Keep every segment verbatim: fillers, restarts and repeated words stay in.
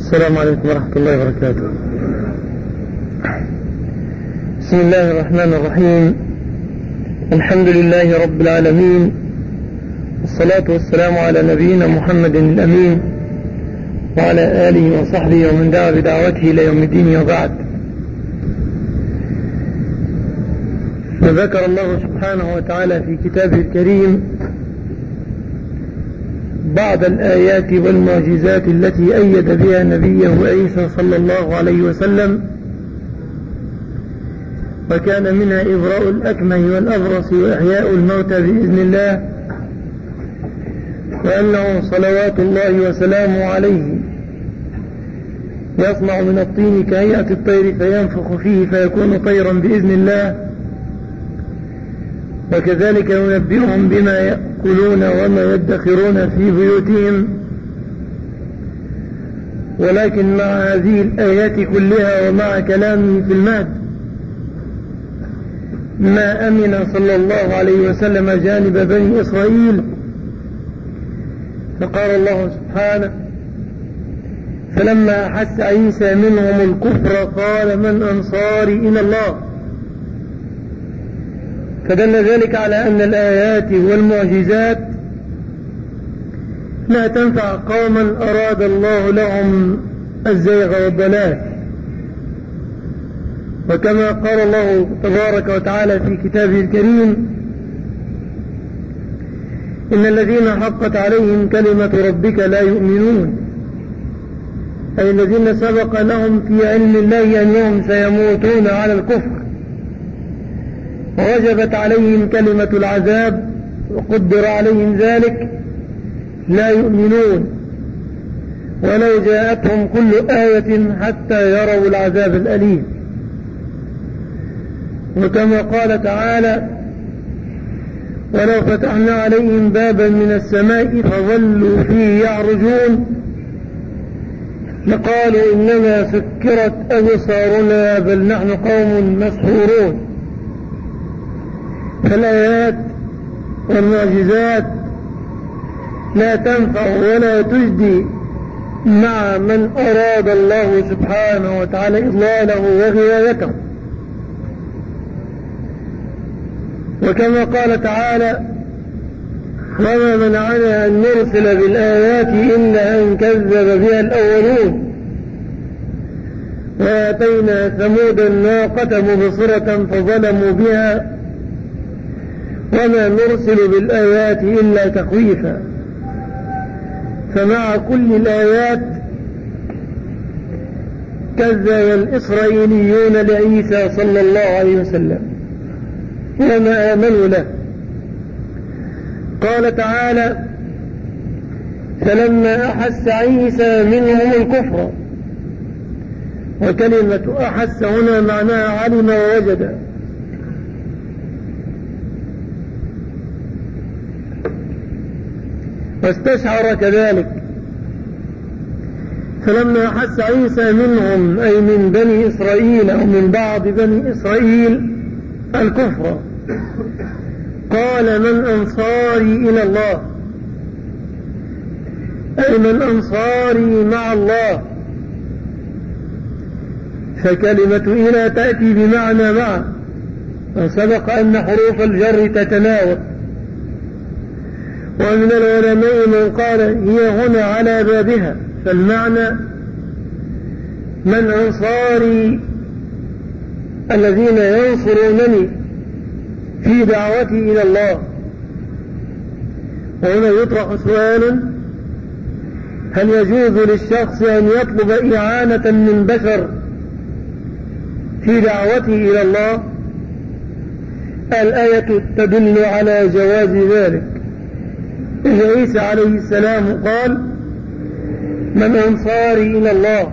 السلام عليكم ورحمة الله وبركاته. بسم الله الرحمن الرحيم. الحمد لله رب العالمين، والصلاة والسلام على نبينا محمد الأمين وعلى آله وصحبه ومن دعا بدعوته إلى يوم الدين، وبعد. فذكر الله سبحانه وتعالى في كتابه الكريم بعض الآيات والمعجزات التي أيد بها نبيه عيسى صلى الله عليه وسلم، وكان منها إبراء الأكمه والأبرص وإحياء الموتى بإذن الله، وأنه صلوات الله وسلامه عليه يصنع من الطين كهيئة الطير فينفخ فيه فيكون طيرا بإذن الله، وكذلك ينبئهم بما يأكلون وما يدخرون في بيوتهم. ولكن مع هذه الآيات كلها ومع كلامه في المهد ما أمن صلى الله عليه وسلم جانب بني إسرائيل، فقال الله سبحانه: فلما أحس عيسى منهم الكفر قال من أنصاري إلى الله. فدل ذلك على أن الآيات والمعجزات لا تنفع قوما أراد الله لهم الزيغ والضلال، وكما قال الله تبارك وتعالى في كتابه الكريم: إن الذين حقت عليهم كلمة ربك لا يؤمنون، أي الذين سبق لهم في علم الله أنهم سيموتون على الكفر ووجبت عليهم كلمة العذاب وقدر عليهم ذلك لا يؤمنون ولو جاءتهم كل آية حتى يروا العذاب الأليم. وكما قال تعالى: ولو فتحنا عليهم بابا من السماء فظلوا فيه يعرجون لقالوا إنما سكرت أبصارنا بل نحن قوم مسحورون. فالآيات والمعجزات لا تنفع ولا تجدي مع من أراد الله سبحانه وتعالى إضلاله وغوايته. وكما قال تعالى: وما منعنا أن نرسل بالآيات إلا أن كذب بها الأولون وآتينا ثمود الناقة مبصرة فظلموا بها وما نرسل بالآيات إلا تخويفا. فمع كل الآيات كذب الإسرائيليون لعيسى صلى الله عليه وسلم وما آمنوا له. قال تعالى: فلما أحس عيسى منهم الكفر، وكلمة أحس هنا معناها علم ووجد، واستشعر كذلك. فلما أحس عيسى منهم أي من بني إسرائيل أو من بعض بني إسرائيل الكفر قال من أنصاري إلى الله، أي من أنصاري مع الله. فكلمة إلى تأتي بمعنى مع، وسبق أن حروف الجر تتناوب. ومن العلماء من قال هي هنا على بابها، فالمعنى من أنصاري الذين ينصرونني في دعوتي إلى الله. وهنا يطرح سؤال: هل يجوز للشخص أن يطلب إعانة من بشر في دعوته إلى الله؟ الآية تدل على جواز ذلك. إذ عيسى عليه السلام قال: من أنصاري إلى الله،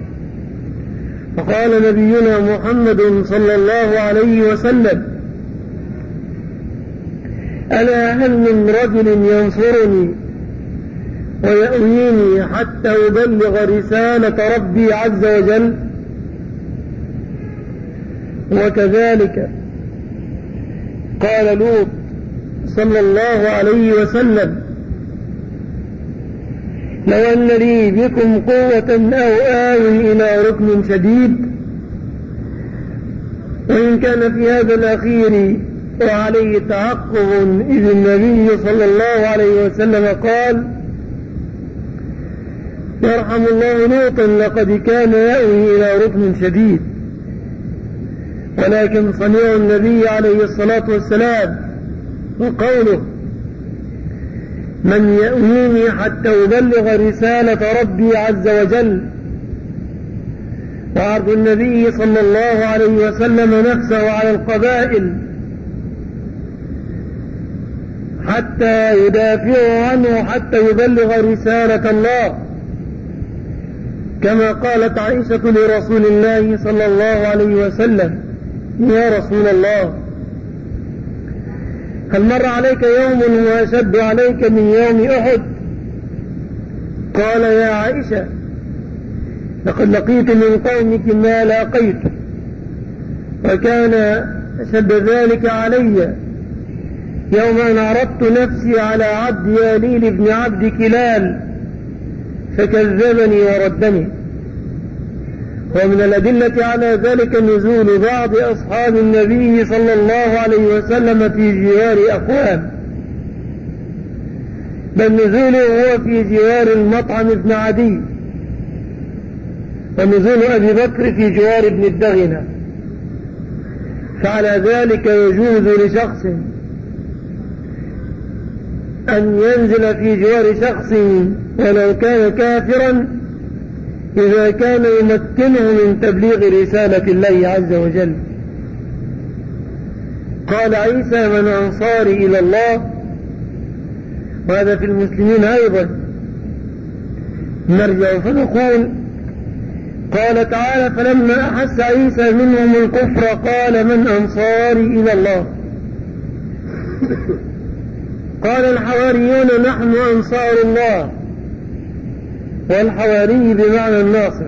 فقال نبينا محمد صلى الله عليه وسلم: ألا هل من رجل ينصرني ويأويني حتى أبلغ رسالة ربي عز وجل؟ وكذلك قال لوط صلى الله عليه وسلم: لو أن لي بكم قوة أو آوي إلى ركن شديد. وإن كان في هذا الأخير وعليه تعقب، إذ النبي صلى الله عليه وسلم قال: يرحم الله لوطا لقد كان يأوي إلى ركن شديد. ولكن صنيع النبي عليه الصلاة والسلام وقوله: من يأويني حتى أبلغ رسالة ربي عز وجل، وعرض النبي صلى الله عليه وسلم نفسه على القبائل حتى يدافعوا عنه حتى يبلغ رسالة الله، كما قالت عائشة لرسول الله صلى الله عليه وسلم: يا رسول الله، هل مر عليك يوم هو أشد عليك من يوم أحد؟ قال: يا عائشة، لقد لقيت من قومك ما لاقيت، وكان أشد ذلك علي يوم أن عرضت نفسي على عبد ياليل بن عبد كلال فكذبني وردني. ومن الأدلة على ذلك نزول بعض أصحاب النبي صلى الله عليه وسلم في جوار أقوام، بل نزوله هو في جوار المطعم بن عدي، ونزول أبي بكر في جوار ابن الدغنة. فعلى ذلك يجوز لشخص أن ينزل في جوار شخص ولو كان كافرا إذا كان يمكنه من تبليغ رسالة الله عز وجل. قال عيسى: من أنصاري إلى الله، وهذا في المسلمين أيضا. نرجع فنقول: قال تعالى: فلما أحس عيسى منهم الكفر قال: من أنصاري إلى الله؟ قال الحواريون: نحن أنصار الله. والحواري بمعنى الناصر،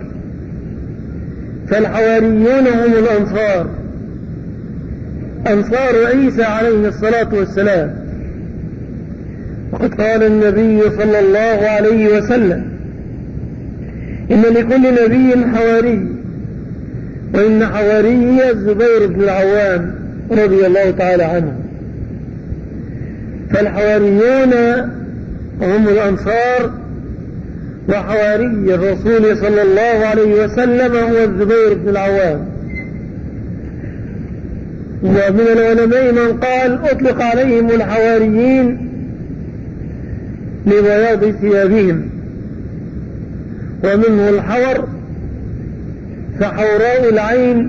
فالحواريون هم الأنصار، أنصار عيسى عليه الصلاة والسلام. وقد قال النبي صلى الله عليه وسلم: إن لكل نبي حواري، وإن حواري الزبير بن العوام رضي الله تعالى عنه. فالحواريون هم الأنصار، وحواري الرسول صلى الله عليه وسلم هو الزبير بن العوام. ومن العلماء من قال أطلق عليهم الحواريين لبياض ثيابهم، ومنه الحور، فحوراء العين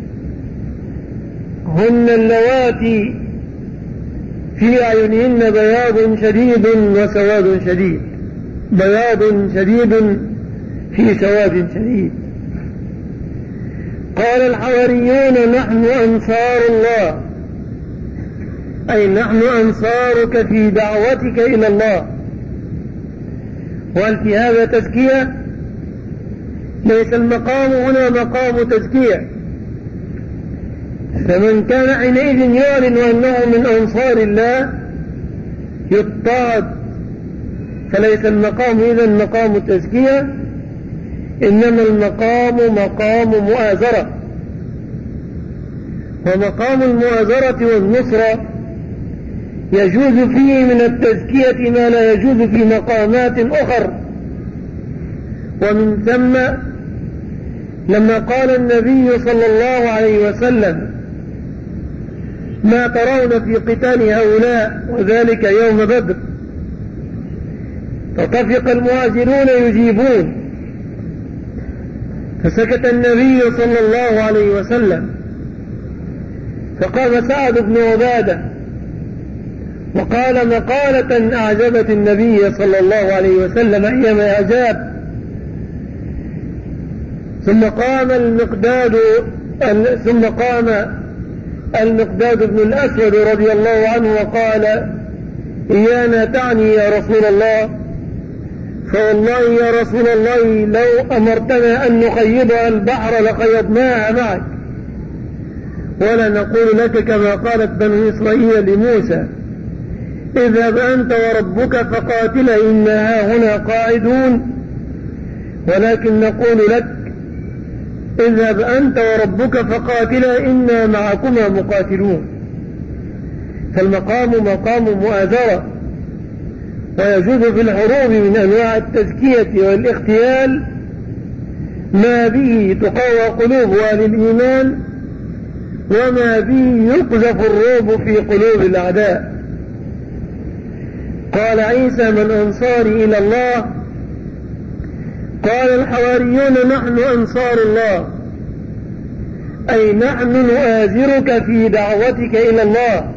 هن اللواتي في أعينهن بياض شديد وسواد شديد، بياض شديد في سواد شديد. قال الحواريون: نحن أنصار الله، أي نحن أنصارك في دعوتك إلى الله. وهل في هذا تزكية؟ ليس المقام هنا مقام تزكية، فمن كان حينئذ يعلن أنه من أنصار الله يضطهد، فليس المقام إذن مقام التزكية، إنما المقام مقام مؤازرة. ومقام المؤازرة والنصرة يجوز فيه من التزكية ما لا يجوز في مقامات أخر. ومن ثم لما قال النبي صلى الله عليه وسلم: ما ترون في قتال هؤلاء، وذلك يوم بدر، فطفق المهاجرون يجيبون، فسكت النبي صلى الله عليه وسلم، فقام سعد بن عبادة وقال مقالة أعجبت النبي صلى الله عليه وسلم أيما أجاب. ثم قام المقداد ثم قام المقداد بن الأسود رضي الله عنه وقال: إيانا تعني يا رسول الله؟ فوالله يا رسول الله لو أمرتنا أن نقيضها البحر لقيضناها معك، ولا نقول لك كما قالت بنو إسرائيل لموسى: اذهب أنت وربك فقاتلا إنا هاهنا قاعدون، ولكن نقول لك اذهب أنت وربك فقاتلا إنا معكما مقاتلون. فالمقام مقام مؤازرة، ويجوز في الحروب من أنواع التزكية والاغتيال ما به تقوى قلوب أهل الإيمان، وما به يقذف الرعب في قلوب الأعداء. قال عيسى: من أنصاري إلى الله؟ قال الحواريون: نحن أنصار الله، أي نحن نؤازرك في دعوتك إلى الله.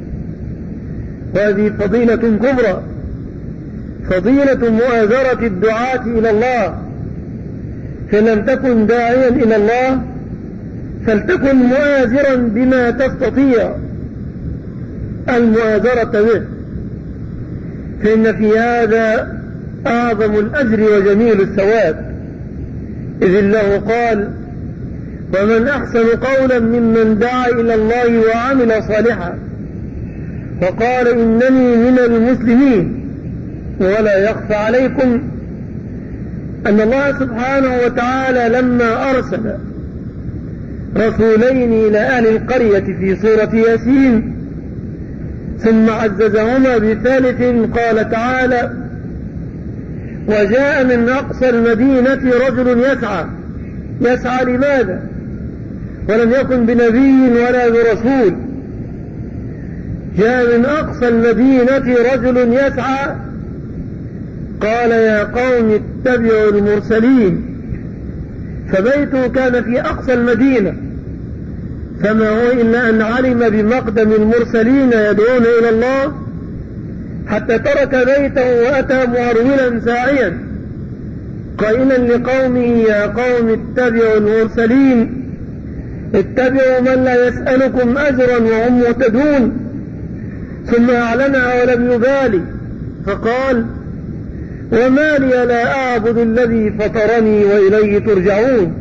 وهذه فضيلة كبرى، فضيلة مؤازرة الدعاة إلى الله. فلم تكن داعيا إلى الله فلتكن مؤازرا بما تستطيع المؤازرة به، فإن في هذا أعظم الأجر وجميل الثواب. إذ الله قال: ومن أحسن قولا ممن دعا إلى الله وعمل صالحا وقال إنني من المسلمين. ولا يخفى عليكم أن الله سبحانه وتعالى لما أرسل رسولين إلى أهل القرية في سورة ياسين ثم عززهما بثالث قال تعالى: وجاء من أقصى المدينة رجل يسعى. يسعى لماذا؟ ولم يكن بنبي ولا برسول. جاء من أقصى المدينة رجل يسعى قال: يا قوم اتبعوا المرسلين. فبيته كان في أقصى المدينة، فما هو إلا أن علم بمقدم المرسلين يدعون إلى الله حتى ترك بيته وأتى مهرولا ساعيا قائلا لقومه: يا قوم اتبعوا المرسلين، اتبعوا من لا يسألكم أجرا وهم مهتدون. ثم أعلنها ولم يبالي فقال: وما لي لا أعبد الذي فطرني وإليه ترجعون.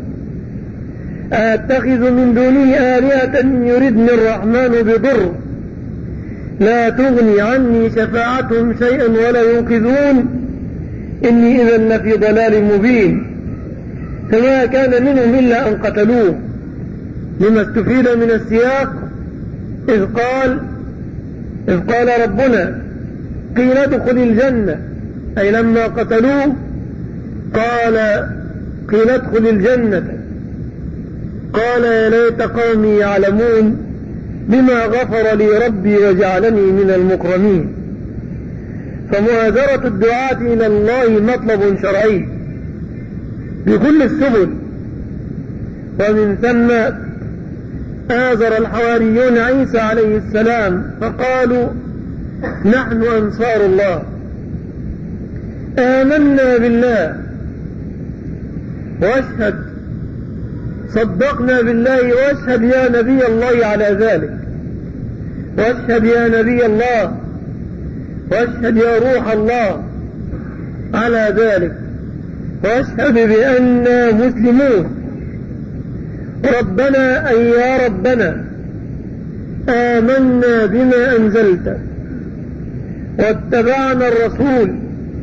أتخذ من دونه آلهة إن يردني الرحمن بضر لا تغني عني شفاعتهم شيئا ولا ينقذون إني إذا لفي ضلال مبين. فما كان منهم إلا أن قتلوه، لما استفيد من السياق. إذ قال إذ قال ربنا: قيل ادخل الجنة، أي لما قتلوه قال: قيل ادخل الجنة. قال: يا ليت قومي يعلمون بما غفر لي ربي وجعلني من المكرمين. فمؤازرة الدعاة إلى الله مطلب شرعي بكل السبل. ومن ثم آزر الحواريون عيسى عليه السلام فقالوا: نحن أنصار الله، آمنا بالله واشهد، صدقنا بالله واشهد يا نبي الله على ذلك، واشهد يا نبي الله، واشهد يا روح الله على ذلك، واشهد بأننا مسلمون. ربنا أي يا ربنا آمنا بما أنزلت واتبعنا الرسول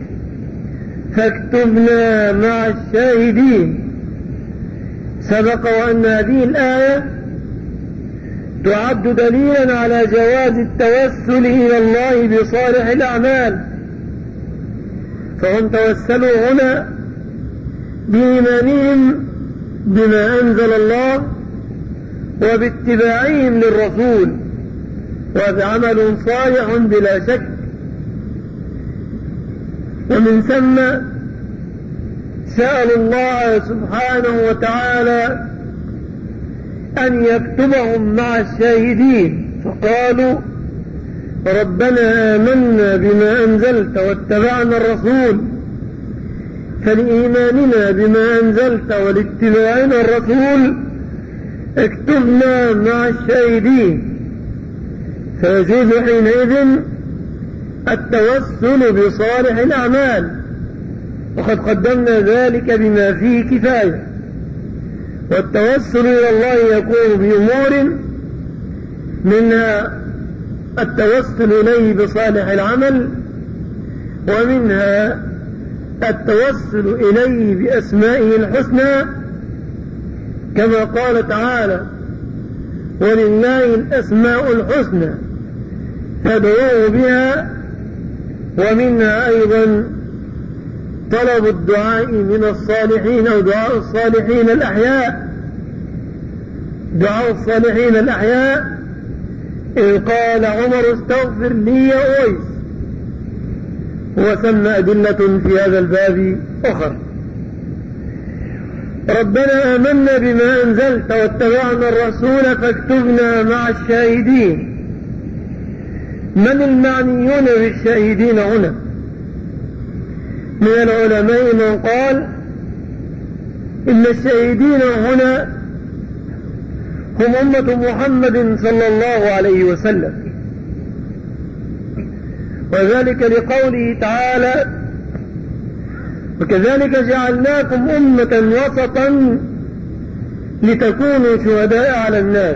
فاكتبنا مع الشاهدين. سبق وأن هذه الآية تعد دليلا على جواز التوسل إلى الله بصالح الأعمال، فهم توسلوا هنا بإيمانهم بما أنزل الله وباتباعهم للرسول، وهذا عمل صالح بلا شك. ومن ثم سألوا الله سبحانه وتعالى أن يكتبهم مع الشاهدين، فقالوا: ربنا آمنا بما أنزلت واتبعنا الرسول، فلإيماننا بما أنزلت ولاتباعنا الرسول اكتبنا مع الشاهدين. فيجوز حينئذ التوسل بصالح الأعمال، وقد قدمنا ذلك بما فيه كفاية. والتوسل إلى الله يكون بأمور منها التوسل إليه بصالح العمل، ومنها التوسل إليه بأسمائه الحسنى، كما قال تعالى: ولله الأسماء الحسنى فادعوه بها. ومنها أيضا طلب الدعاء من الصالحين، أو دعاء الصالحين الأحياء دعاء الصالحين الأحياء إذ قال عمر: استغفر لي يا أويس. وثم أدلة في هذا الباب أخر. ربنا آمنا بما أنزلت واتبعنا الرسول فاكتبنا مع الشاهدين. من المعنيون بالشاهدين هنا؟ من العلماء من قال إن الشاهدين هنا هم أمة محمد صلى الله عليه وسلم، وذلك لقوله تعالى: وكذلك جعلناكم أمة وسطا لتكونوا شهداء على الناس.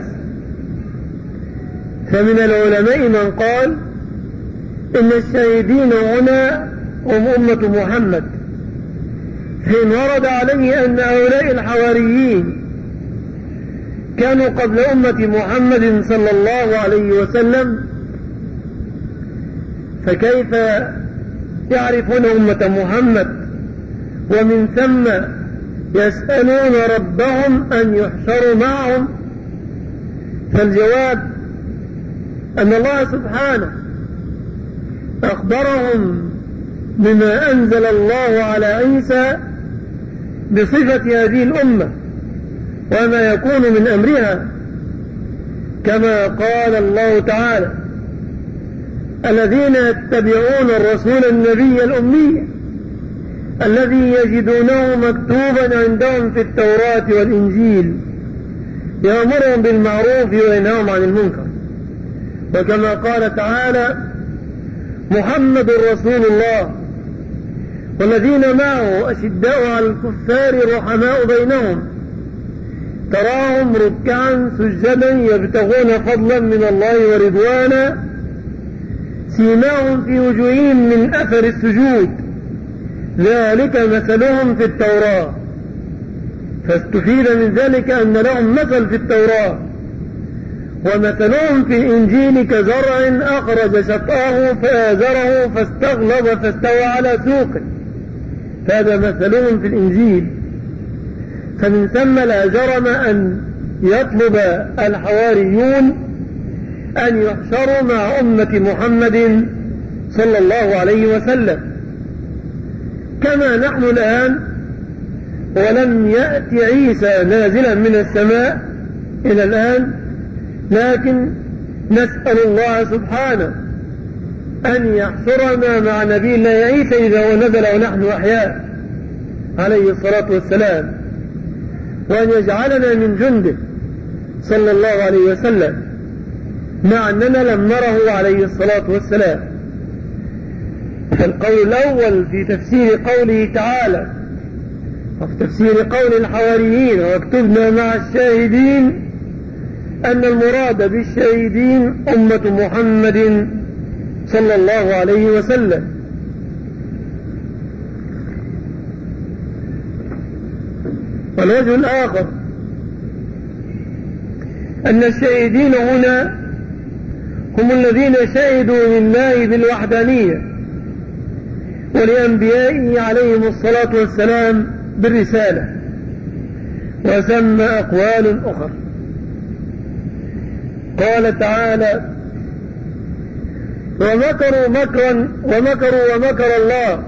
فمن العلماء من قال إن الشاهدين هنا هم أمة محمد، حين ورد عليه أن هؤلاء الحواريين كانوا قبل أمة محمد صلى الله عليه وسلم، فكيف يعرفون أمة محمد ومن ثم يسألون ربهم أن يحشروا معهم؟ فالجواب أن الله سبحانه أخبرهم بما أنزل الله على عيسى بصفة هذه الأمة وما يكون من أمرها، كما قال الله تعالى: الذين يتبعون الرسول النبي الأمي الذي يجدونه مكتوبا عندهم في التوراة والإنجيل يأمرهم بالمعروف وينهاهم عن المنكر. وكما قال تعالى: محمد رسول الله والذين معه أشداء على الكفار رحماء بينهم تراهم ركعا سجدا يبتغون فضلا من الله ورضوانا سيماهم في وجوههم من أثر السجود ذلك مثلهم في التوراة. فاستفيد من ذلك أن لهم مثل في التوراة، ومثلهم في الإنجيل كزرع أخرج شطأه فآزره فاستغلظ فاستوى على سوقه، فهذا مثلهم في الإنجيل. فمن ثم لا جرم أن يطلب الحواريون أن يحشروا مع أمة محمد صلى الله عليه وسلم، كما نحن الآن ولم يأتي عيسى نازلا من السماء إلى الآن، لكن نسأل الله سبحانه أن يحشرنا مع نبي الله عيسى إذا هو نزل ونحن أحياء عليه الصلاة والسلام، وأن يجعلنا من جنده صلى الله عليه وسلم، مع أننا لم نره عليه الصلاة والسلام. فالقول الأول في تفسير قوله تعالى وفي تفسير قول الحواريين واكتبنا مع الشاهدين أن المراد بالشاهدين أمة محمد صلى الله عليه وسلم. والوجه الآخر أن الشاهدين هنا هم الذين شهدوا لله بالوحدانية ولأنبيائه عليهم الصلاة والسلام بالرسالة، وسمى أقوال أخرى. قال تعالى: ومكروا مكرا ومكروا ومكر الله.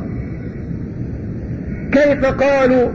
كيف قالوا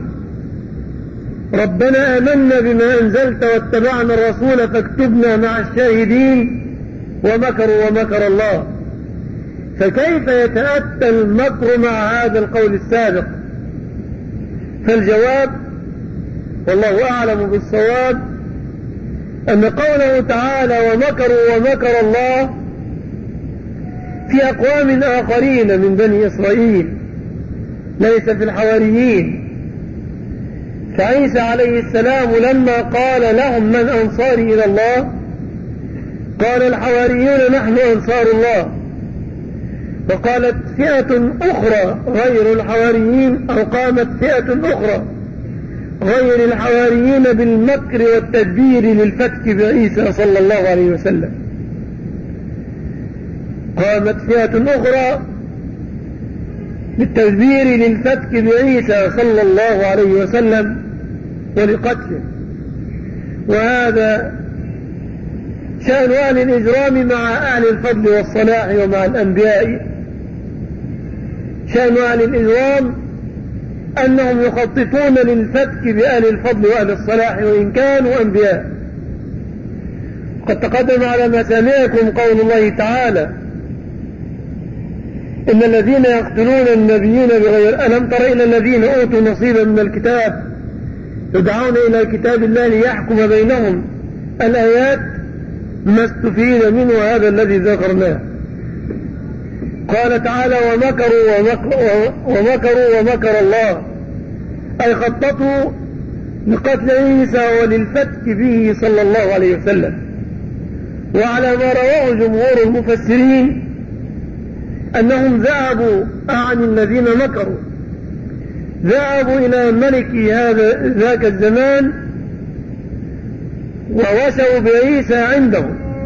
ربنا آمنا بما أنزلت واتبعنا الرسول فاكتبنا مع الشاهدين ومكروا ومكر الله؟ فكيف يتأتى المكر مع هذا القول السابق؟ فالجواب والله أعلم بالصواب أن قوله تعالى ومكروا ومكر الله في أقوام آخرين من بني إسرائيل ليس في الحواريين. فعيسى عليه السلام لما قال لهم من أنصاري إلى الله قال الحواريون نحن أنصار الله. وقالت فئة أخرى غير الحواريين، أو قامت فئة أخرى غير الحواريين بالمكر والتدبير للفتك بعيسى صلى الله عليه وسلم. قامت فئة أخرى بالتدبير للفتك بعيسى صلى الله عليه وسلم ولقتله. وهذا شأن أهل الإجرام مع أهل الفضل والصلاح ومع الأنبياء. شأن أهل الإجرام أنهم يخططون للفتك بأهل الفضل وأهل الصلاح وإن كانوا أنبياء. قد تقدم على مسامعكم قول الله تعالى: إن الذين يقتلون النبيين بغير ألم تر إلى الذين أوتوا نصيبا من الكتاب يدعون إلى كتاب الله ليحكم بينهم. الآيات ما استفيد منه هذا الذي ذكرناه. قال تعالى: ومكروا ومكروا, ومكروا ومكر الله، أي خططوا لقتل عيسى وللفتك به صلى الله عليه وسلم. وعلى ما رواه جمهور المفسرين أنهم ذهبوا أعني الذين مكروا ذهبوا إلى ملك هذا ذاك الزمان ووشوا بعيسى عنده،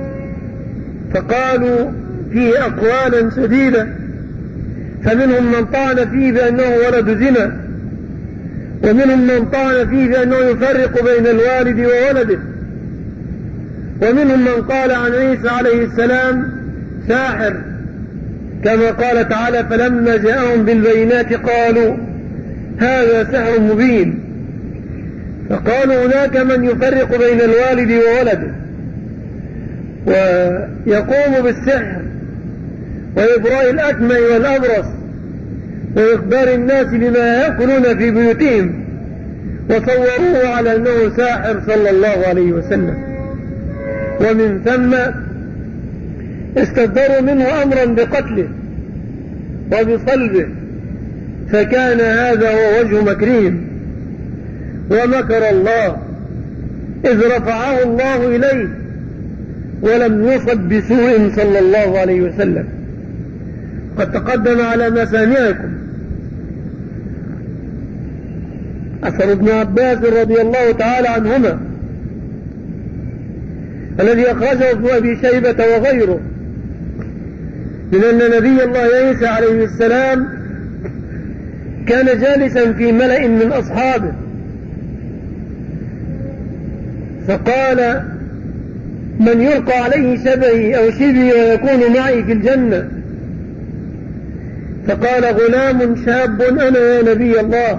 فقالوا فيه أقوالا شديدة، فمنهم من طعن فيه بأنه ولد زنا، ومنهم من طعن فيه بأنه يفرق بين الوالد وولده، ومنهم من قال عن عيسى عليه السلام ساحر، كما قال تعالى: فلما جاءهم بالبينات قالوا هذا سحر مبين. فقالوا هناك من يفرق بين الوالد وولده ويقوم بالسحر وإبراء الأكمى والأبرص وإخبار الناس بما يأكلون في بيوتهم، وصوروه على أنه ساحر صلى الله عليه وسلم. ومن ثم استصدروا منه أمرا بقتله وبصلبه، فكان هذا هو وجه مكرهم. ومكر الله إذ رفعه الله إليه ولم يصب بسوء صلى الله عليه وسلم. قد تقدم على مسامعكم أثر ابن عباس رضي الله تعالى عنهما الذي أخرجه ابن أبي شيبة وغيره، من أن نبي الله عيسى عليه السلام كان جالسا في ملأ من أصحابه، فقال: من يلقى عليه شبهي أو شبهي ويكون معي في الجنة؟ فقال غلام شاب: أنا يا نبي الله.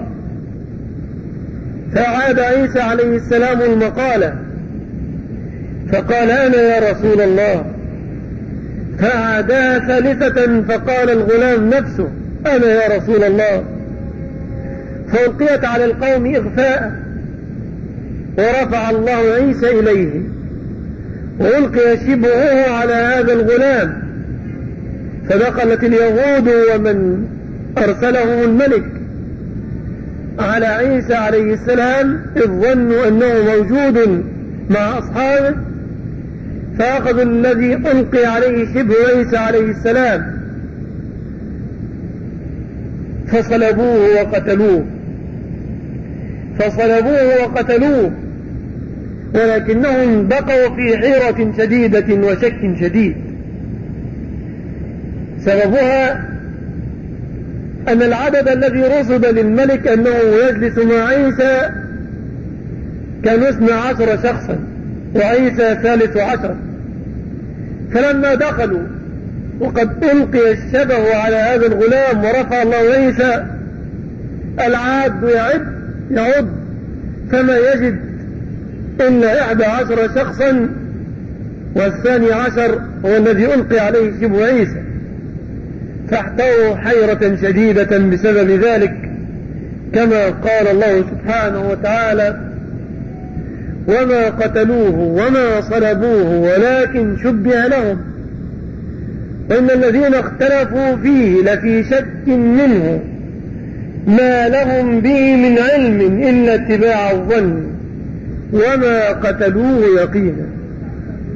فأعاد عيسى عليه السلام المقالة فقال: أنا يا رسول الله. فأعادها ثالثة فقال الغلام نفسه: أنا يا رسول الله. فألقيت على القوم إغفاء، ورفع الله عيسى إليه وألقي شبهه على هذا الغلام، فدخلت اليهود ومن أرسلهم الملك على عيسى عليه السلام إذ ظنوا أنه موجود مع أصحابه، فأخذوا الذي ألقي عليه شبه عيسى عليه السلام فصلبوه وقتلوه فصلبوه وقتلوه ولكنهم بقوا في حيرة شديدة وشك شديد. سببها أن العدد الذي رصد للملك أنه يجلس مع عيسى كانوا اثنى عشر شخصا وعيسى ثالث عشر. فلما دخلوا وقد ألقي الشبه على هذا الغلام ورفع الله عيسى، العاد يعد يعد فما يجد إلا إحدى عشر شخصا، والثاني عشر هو الذي ألقي عليه شبه عيسى، فاحتووا حيرة شديدة بسبب ذلك، كما قال الله سبحانه وتعالى: وما قتلوه وما صلبوه ولكن شبه لهم وإن الذين اختلفوا فيه لفي شك منه ما لهم به من علم إلا اتباع الظن وما قتلوه يقينا.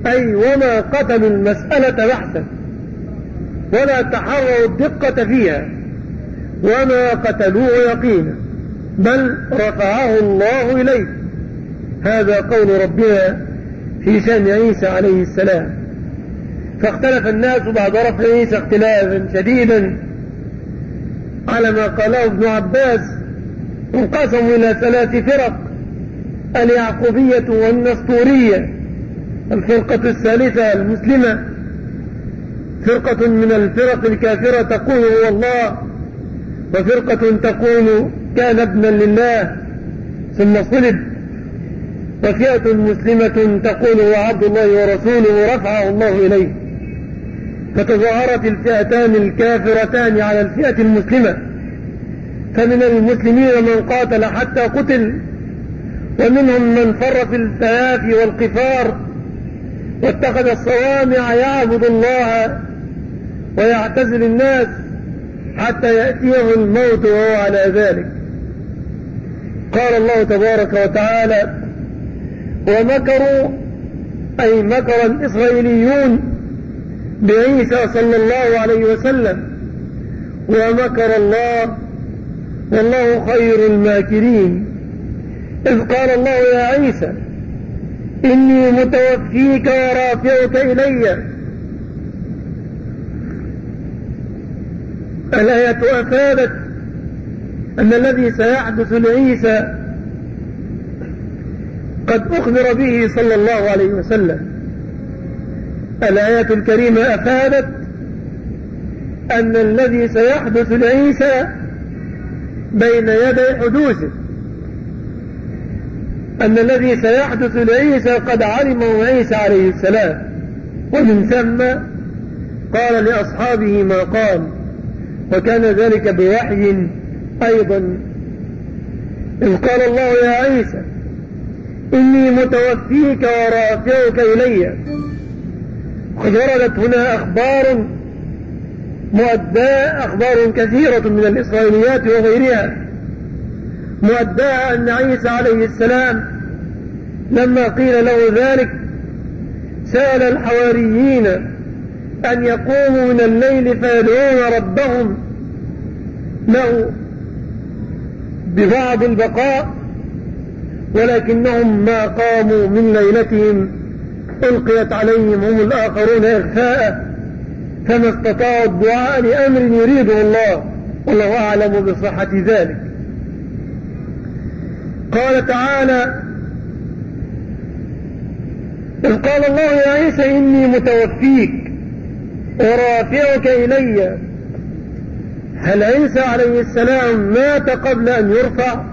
أي وما قتلوا المسألة بحثا ولا تحروا الدقة فيها، وما قتلوه يقينا، بل رفعه الله إليه. هذا قول ربنا في شأن عيسى عليه السلام. فاختلف الناس بعد رفع عيسى اختلافا شديدا على ما قاله ابن عباس، انقسموا إلى ثلاث فرق: اليعقوبية والنسطورية، الفرقة الثالثة المسلمة، فرقة من الفرق الكافرة تقول هو الله، وفرقة تقول كان ابنا لله ثم صلب، وفئة مسلمة تقول هو عبد الله ورسوله رفعه الله إليه. فتظاهرت الفئتان الكافرتان على الفئة المسلمة، فمن المسلمين من قاتل حتى قتل، ومنهم من فر في السياف والقفار واتخذ الصوامع يعبد الله ويعتزل الناس حتى يأتيه الموت وهو على ذلك. قال الله تبارك وتعالى: ومكروا، أي مكر الإسرائيليون بعيسى صلى الله عليه وسلم، ومكر الله والله خير الماكرين. إذ قال الله يا عيسى إني متوفيك ورافعك إلي. الآية أفادت أن الذي سيحدث لعيسى قد أخبر به صلى الله عليه وسلم. الآية الكريمة أفادت أن الذي سيحدث لعيسى بين يدي حدوثه، أن الذي سيحدث لعيسى قد علمه عيسى عليه السلام، ومن ثم قال لأصحابه ما قال، وكان ذلك بوحي أيضا. إذ قال الله يا عيسى إني متوفيك ورافعك إلي. قد وردت هنا أخبار مؤداة، أخبار كثيرة من الإسرائيليات وغيرها مؤداة أن عيسى عليه السلام لما قيل له ذلك سأل الحواريين أن يقوموا من الليل فيدعون ربهم له ببعض البقاء، ولكنهم ما قاموا من ليلتهم ألقيت عليهم هم الآخرون إغفاء، فما استطاعوا الدعاء لأمر يريده الله، والله أعلم بصحة ذلك. قال تعالى: إذ قال الله يا عيسى إني متوفيك ورافعك إلي. هل عيسى عليه السلام مات قبل أن يرفع؟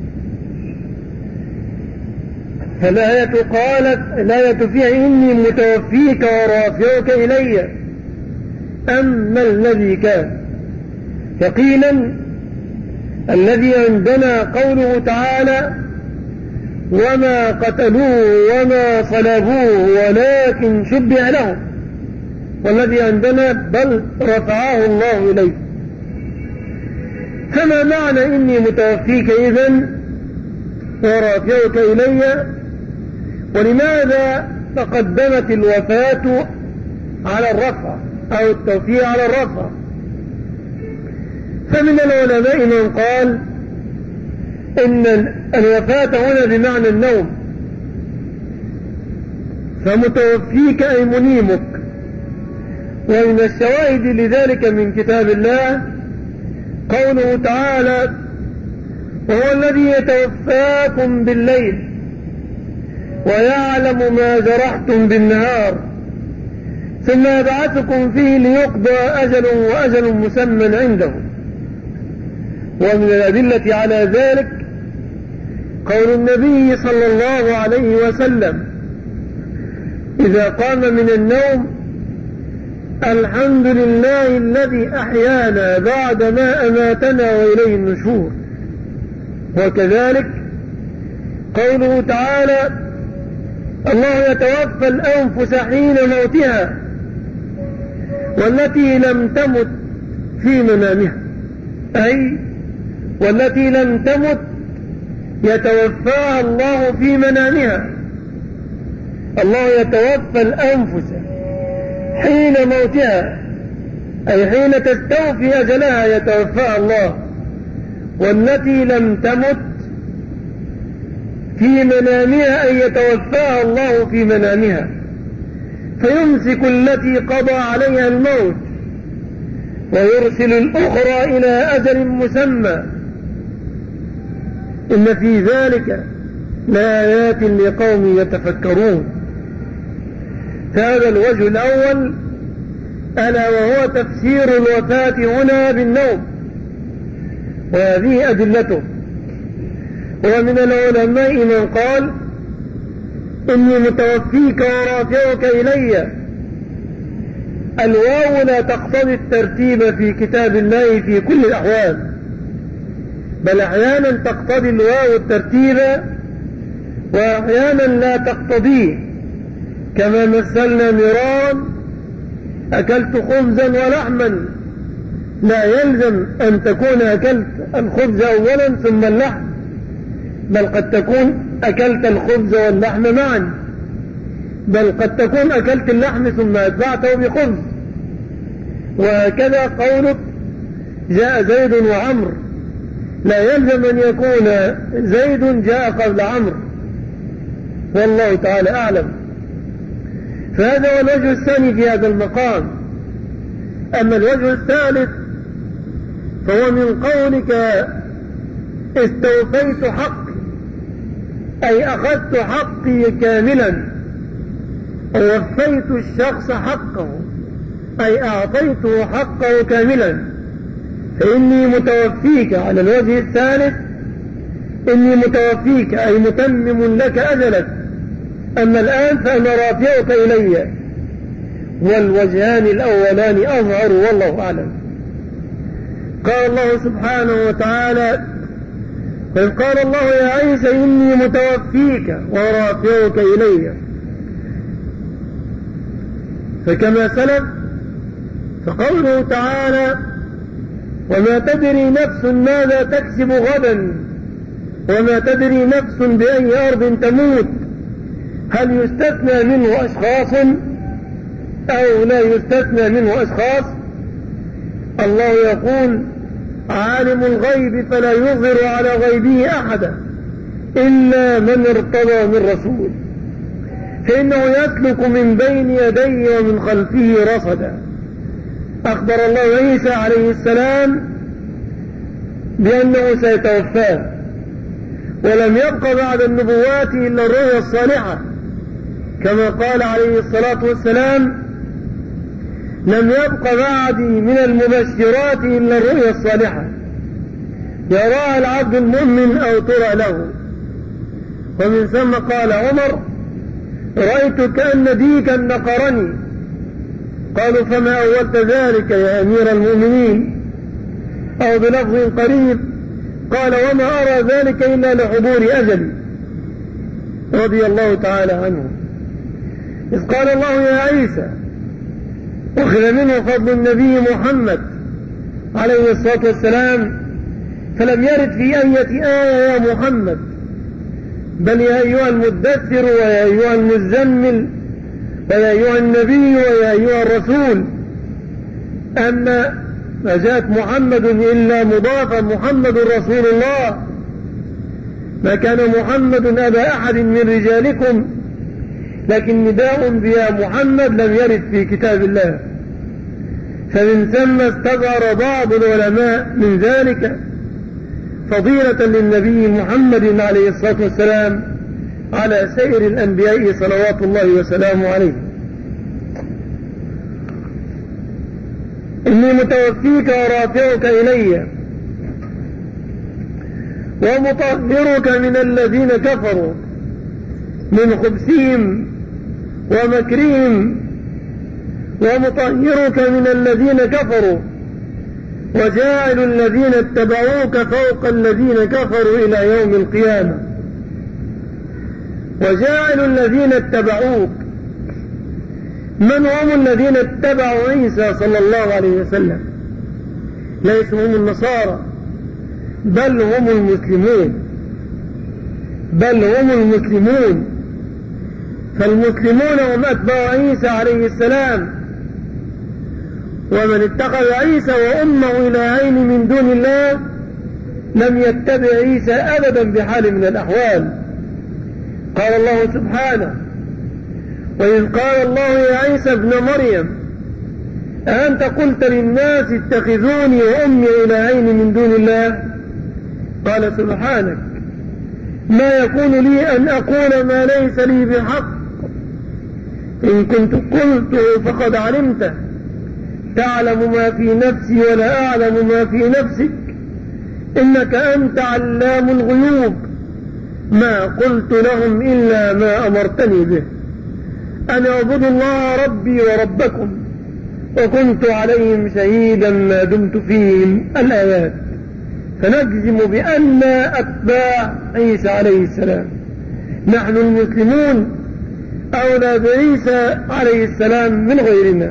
فالآية قالت، الآية فيها إني متوفيك ورافعك إلي، أما الذي كان. يقينا الذي عندنا قوله تعالى: وما قتلوه وما صلبوه ولكن شبه لهم، والذي عندنا بل رفعه الله إليه. فما معنى إني متوفيك إذن ورافعك إلي؟ ولماذا تقدمت الوفاة على الرفع أو التوفيق على الرفع؟ فمن العلماء من قال إن الوفاة هنا بمعنى النوم، فمتوفيك أي منيمك. ومن الشواهد لذلك من كتاب الله قوله تعالى: وهو الذي يتوفاكم بالليل ويعلم ما جرحتم بالنهار ثم يبعثكم فيه ليقضى أجل وأجل مسمى عنده. ومن الأدلة على ذلك قول النبي صلى الله عليه وسلم إذا قام من النوم: الحمد لله الذي أحيانا بعدما أماتنا وإليه النشور. وكذلك قوله تعالى: الله يتوفى الأنفس حين موتها والتي لم تمت في منامها، أي والتي لم تمت يتوفاها الله في منامها، الله يتوفى الأنفس حين موتها، أي حين تستوفي أجلها يتوفاها الله، والتي لم تمت في منامها أي يتوفاها الله في منامها، فيمسك التي قضى عليها الموت ويرسل الأخرى إلى أجل مسمى، إن في ذلك لآيات لقوم يتفكرون. فهذا الوجه الأول ألا وهو تفسير الوفاة هنا بالنوم، وهذه أدلته. ومن العلماء من قال إني متوفيك ورافعك إلي، الواو لا تقتضي الترتيب في كتاب الله في كل الأحوال، بل أحيانا تقتضي الواو الترتيب وأحيانا لا تقتضيه، كما مثلنا مرارا أكلت خبزا ولحما، لا يلزم أن تكون أكلت الخبز أولا ثم اللحم، بل قد تكون أكلت الخبز واللحم معا، بل قد تكون أكلت اللحم ثم أتبعته بخبز. وهكذا قولك جاء زيد وعمر، لا يلزم أن يكون زيد جاء قبل عمرو، والله تعالى أعلم. فهذا هو الوجه الثاني في هذا المقام. أما الوجه الثالث فهو من قولك استوفيت حقي، أي أخذت حقي كاملا، ووفيت الشخص حقه، أي أعطيته حقه كاملا. فإني متوفيك على الوجه الثالث، إني متوفيك أي متمم لك أجلك، أما الآن فأنا رافعك إلي، والوجهان الأولان أظهر والله أعلم. قال الله سبحانه وتعالى: إذ قال الله يا عيسى إني متوفيك ورافعك إلي. فكما سلف فقوله تعالى: وما تدري نفس ماذا تكسب غدا وما تدري نفس بأي أرض تموت، هل يستثنى منه أشخاص أو لا يستثنى منه أشخاص؟ الله يقول: عالم الغيب فلا يظهر على غيبه أحدا إلا من ارتضى من رسول، فإنه يسلك من بين يديه ومن خلفه رصدا. أخبر الله عيسى عليه السلام بأنه سيتوفاه، ولم يبق بعد النبوات إلا الرؤيا الصالحة، كما قال عليه الصلاة والسلام: لم يبق بعدي من المبشرات إلا الرؤيا الصالحة يراها العبد المؤمن أو ترى له. ومن ثم قال عمر: رأيت كأن ديكا نقرني. قالوا: فما أولت ذلك يا أمير المؤمنين؟ أو بلفظ قريب قال: وما أرى ذلك إلا لحضور أجلي، رضي الله تعالى عنه. إذ قال الله يا عيسى، أخذ منه فضل النبي محمد عليه الصلاة والسلام، فلم يرد في أية آية يا محمد، بل يا أيها المدثر ويا أيها المزمل ويا أيها النبي ويا أيها الرسول. أما ما جاءت محمد إلا مضافا، محمد رسول الله، ما كان محمد أبا أحد من رجالكم، لكن نداء بيا محمد لم يرد في كتاب الله. فمن ثم استظهر بعض العلماء من ذلك فضيلة للنبي محمد عليه الصلاة والسلام على سائر الأنبياء صلوات الله وسلامه عليه. إني متوفيك ورافعك إلي ومطهرك من الذين كفروا من خبثهم ومكرهم، ومطهرك من الذين كفروا، وجاعل الذين اتبعوك فوق الذين كفروا إلى يوم القيامة. وجاعل الذين اتبعوك، من هم الذين اتبعوا عيسى صلى الله عليه وسلم؟ ليسوا هم النصارى، بل هم المسلمون، بل هم المسلمون. فالمسلمون هم أتباع عيسى عليه السلام، ومن اتخذ عيسى وأمه إلهين من دون الله لم يتبع عيسى أبدا بحال من الأحوال. قال الله سبحانه: وإذ قال الله يا عيسى ابن مريم أأنت قلت للناس اتخذوني وأمي إلهين من دون الله؟ قال سبحانك ما يكون لي أن أقول ما ليس لي بحق، إن كنت قلته فقد علمته، تعلم ما في نفسي ولا أعلم ما في نفسك، إنك أنت علام الغيوب، ما قلت لهم إلا ما أمرتني به، أن اعبدوا الله ربي وربكم، وكنت عليهم شهيدا ما دمت فيهم. الآيات. فنجزم بأن أتباع عيسى عليه السلام نحن المسلمون أولى بعيسى عليه السلام من غيرنا.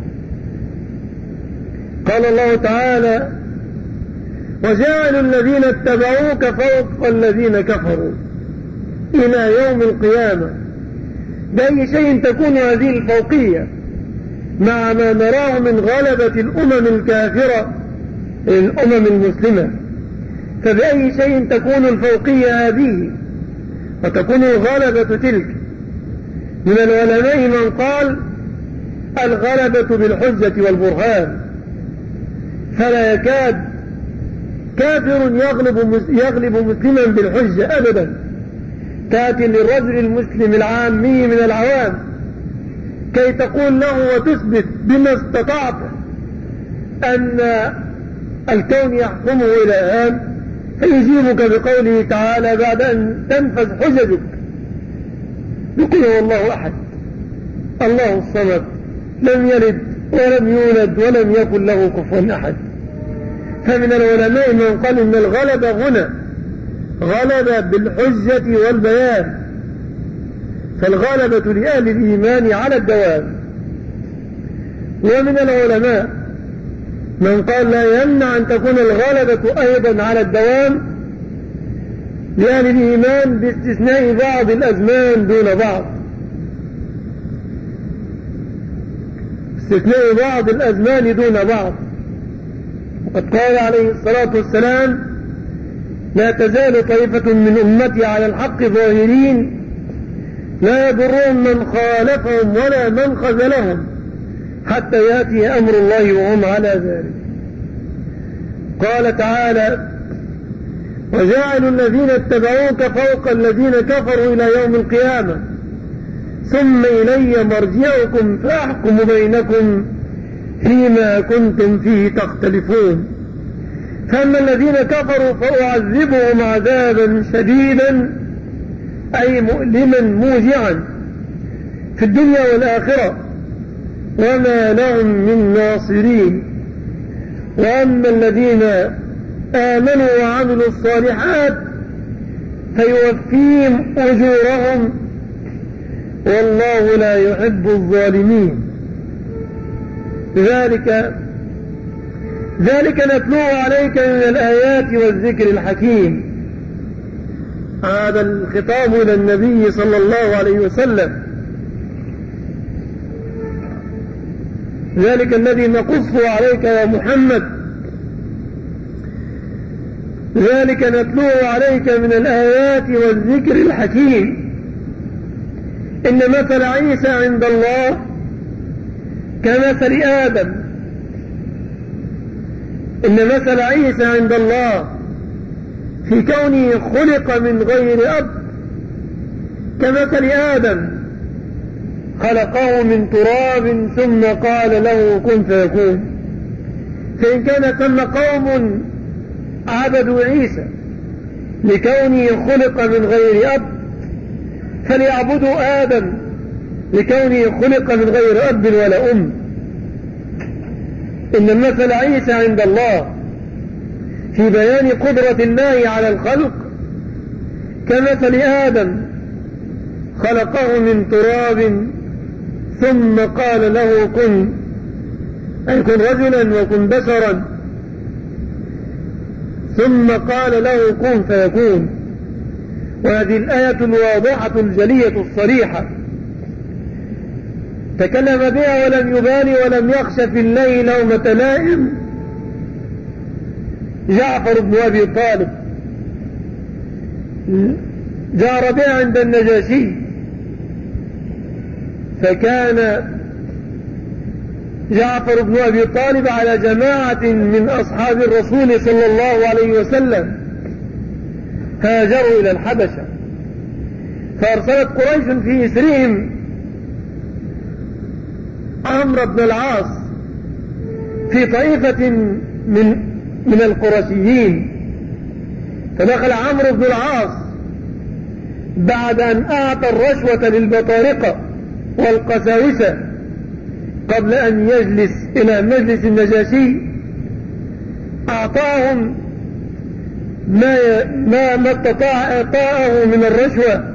قال الله تعالى: وجعلوا الذين اتبعوك فوق الذين كفروا إلى يوم القيامة. بأي شيء تكون هذه الفوقية مع ما نراه من غلبة الأمم الكافرة الأمم المسلمة؟ فبأي شيء تكون الفوقية هذه وتكون الغلبة تلك؟ من العلماء من قال الغلبة بالحجة والبرهان، فلا يكاد كافر يغلب يغلب مسلما بالحجة أبدا. تأتي للرجل المسلم العامي من العوام كي تقول له وتثبت بما استطعت أن الكون يحكمه إلهان، فيجيبك بقوله تعالى بعد أن تنفذ حججك يقول هو الله أحد الله الصمد لم يلد ولم يولد ولم يكن له كفوا أحد. فمن العلماء من قال إن الغلبة هنا غلبة بالحجة والبيان، فالغلبة لأهل الإيمان على الدوام. ومن العلماء من قال لا يمنع أن تكون الغلبة أيضا على الدوام لأهل الإيمان باستثناء بعض الأزمان دون بعض، استثناء بعض الأزمان دون بعض. وقد قال عليه الصلاة والسلام: لا تزال طائفة من أمتي على الحق ظاهرين لا يضرهم من خالفهم ولا من خذلهم حتى يأتي أمر الله وهم على ذلك. قال تعالى: وجعلوا الذين اتبعوك فوق الذين كفروا إلى يوم القيامة ثم إلي مرجعكم فأحكم بينكم فيما كنتم فيه تختلفون. فأما الذين كفروا فأعذبهم عذابا شديدا أي مؤلما موجعا في الدنيا والآخرة وما لهم من ناصرين. وأما الذين آمنوا وعملوا الصالحات فيوفيهم أجورهم والله لا يحب الظالمين. ذلك ذلك نتلوه عليك من الآيات والذكر الحكيم. هذا الخطاب إلى النبي صلى الله عليه وسلم، ذلك الذي نقصه عليك يا محمد، ذلك نتلوه عليك من الآيات والذكر الحكيم. إن مثل عيسى عند الله كمثل آدم، إن مثل عيسى عند الله في كونه خلق من غير أب كمثل آدم خلقه من تراب ثم قال له كن فيكون. فإن كان ثم قوم عبدوا عيسى لكونه خلق من غير أب فليعبدوا آدم لكونه خلق من غير أب ولا أم. إن مثل عيسى عند الله في بيان قدرة الله على الخلق كمثل آدم خلقه من تراب ثم قال له كن، أي كن رجلا وكن بشرا، ثم قال له كن فيكون. وهذه الآية الواضحة الجلية الصريحة تكلم بها ولم يبالي ولم يخش في الليل لومة لائم جعفر بن أبي طالب. جار بها عند النجاشي، فكان جعفر بن أبي طالب على جماعة من أصحاب الرسول صلى الله عليه وسلم هاجروا إلى الحبشة، فأرسلت قريش في إسرهم عمرو بن العاص في طائفة من من القرشيين، فدخل عمرو بن العاص بعد أن أعطى الرشوة للبطارقة والقساوسة قبل أن يجلس إلى مجلس النجاشي، أعطاهم ما ما ما استطاع إعطاءه من الرشوة،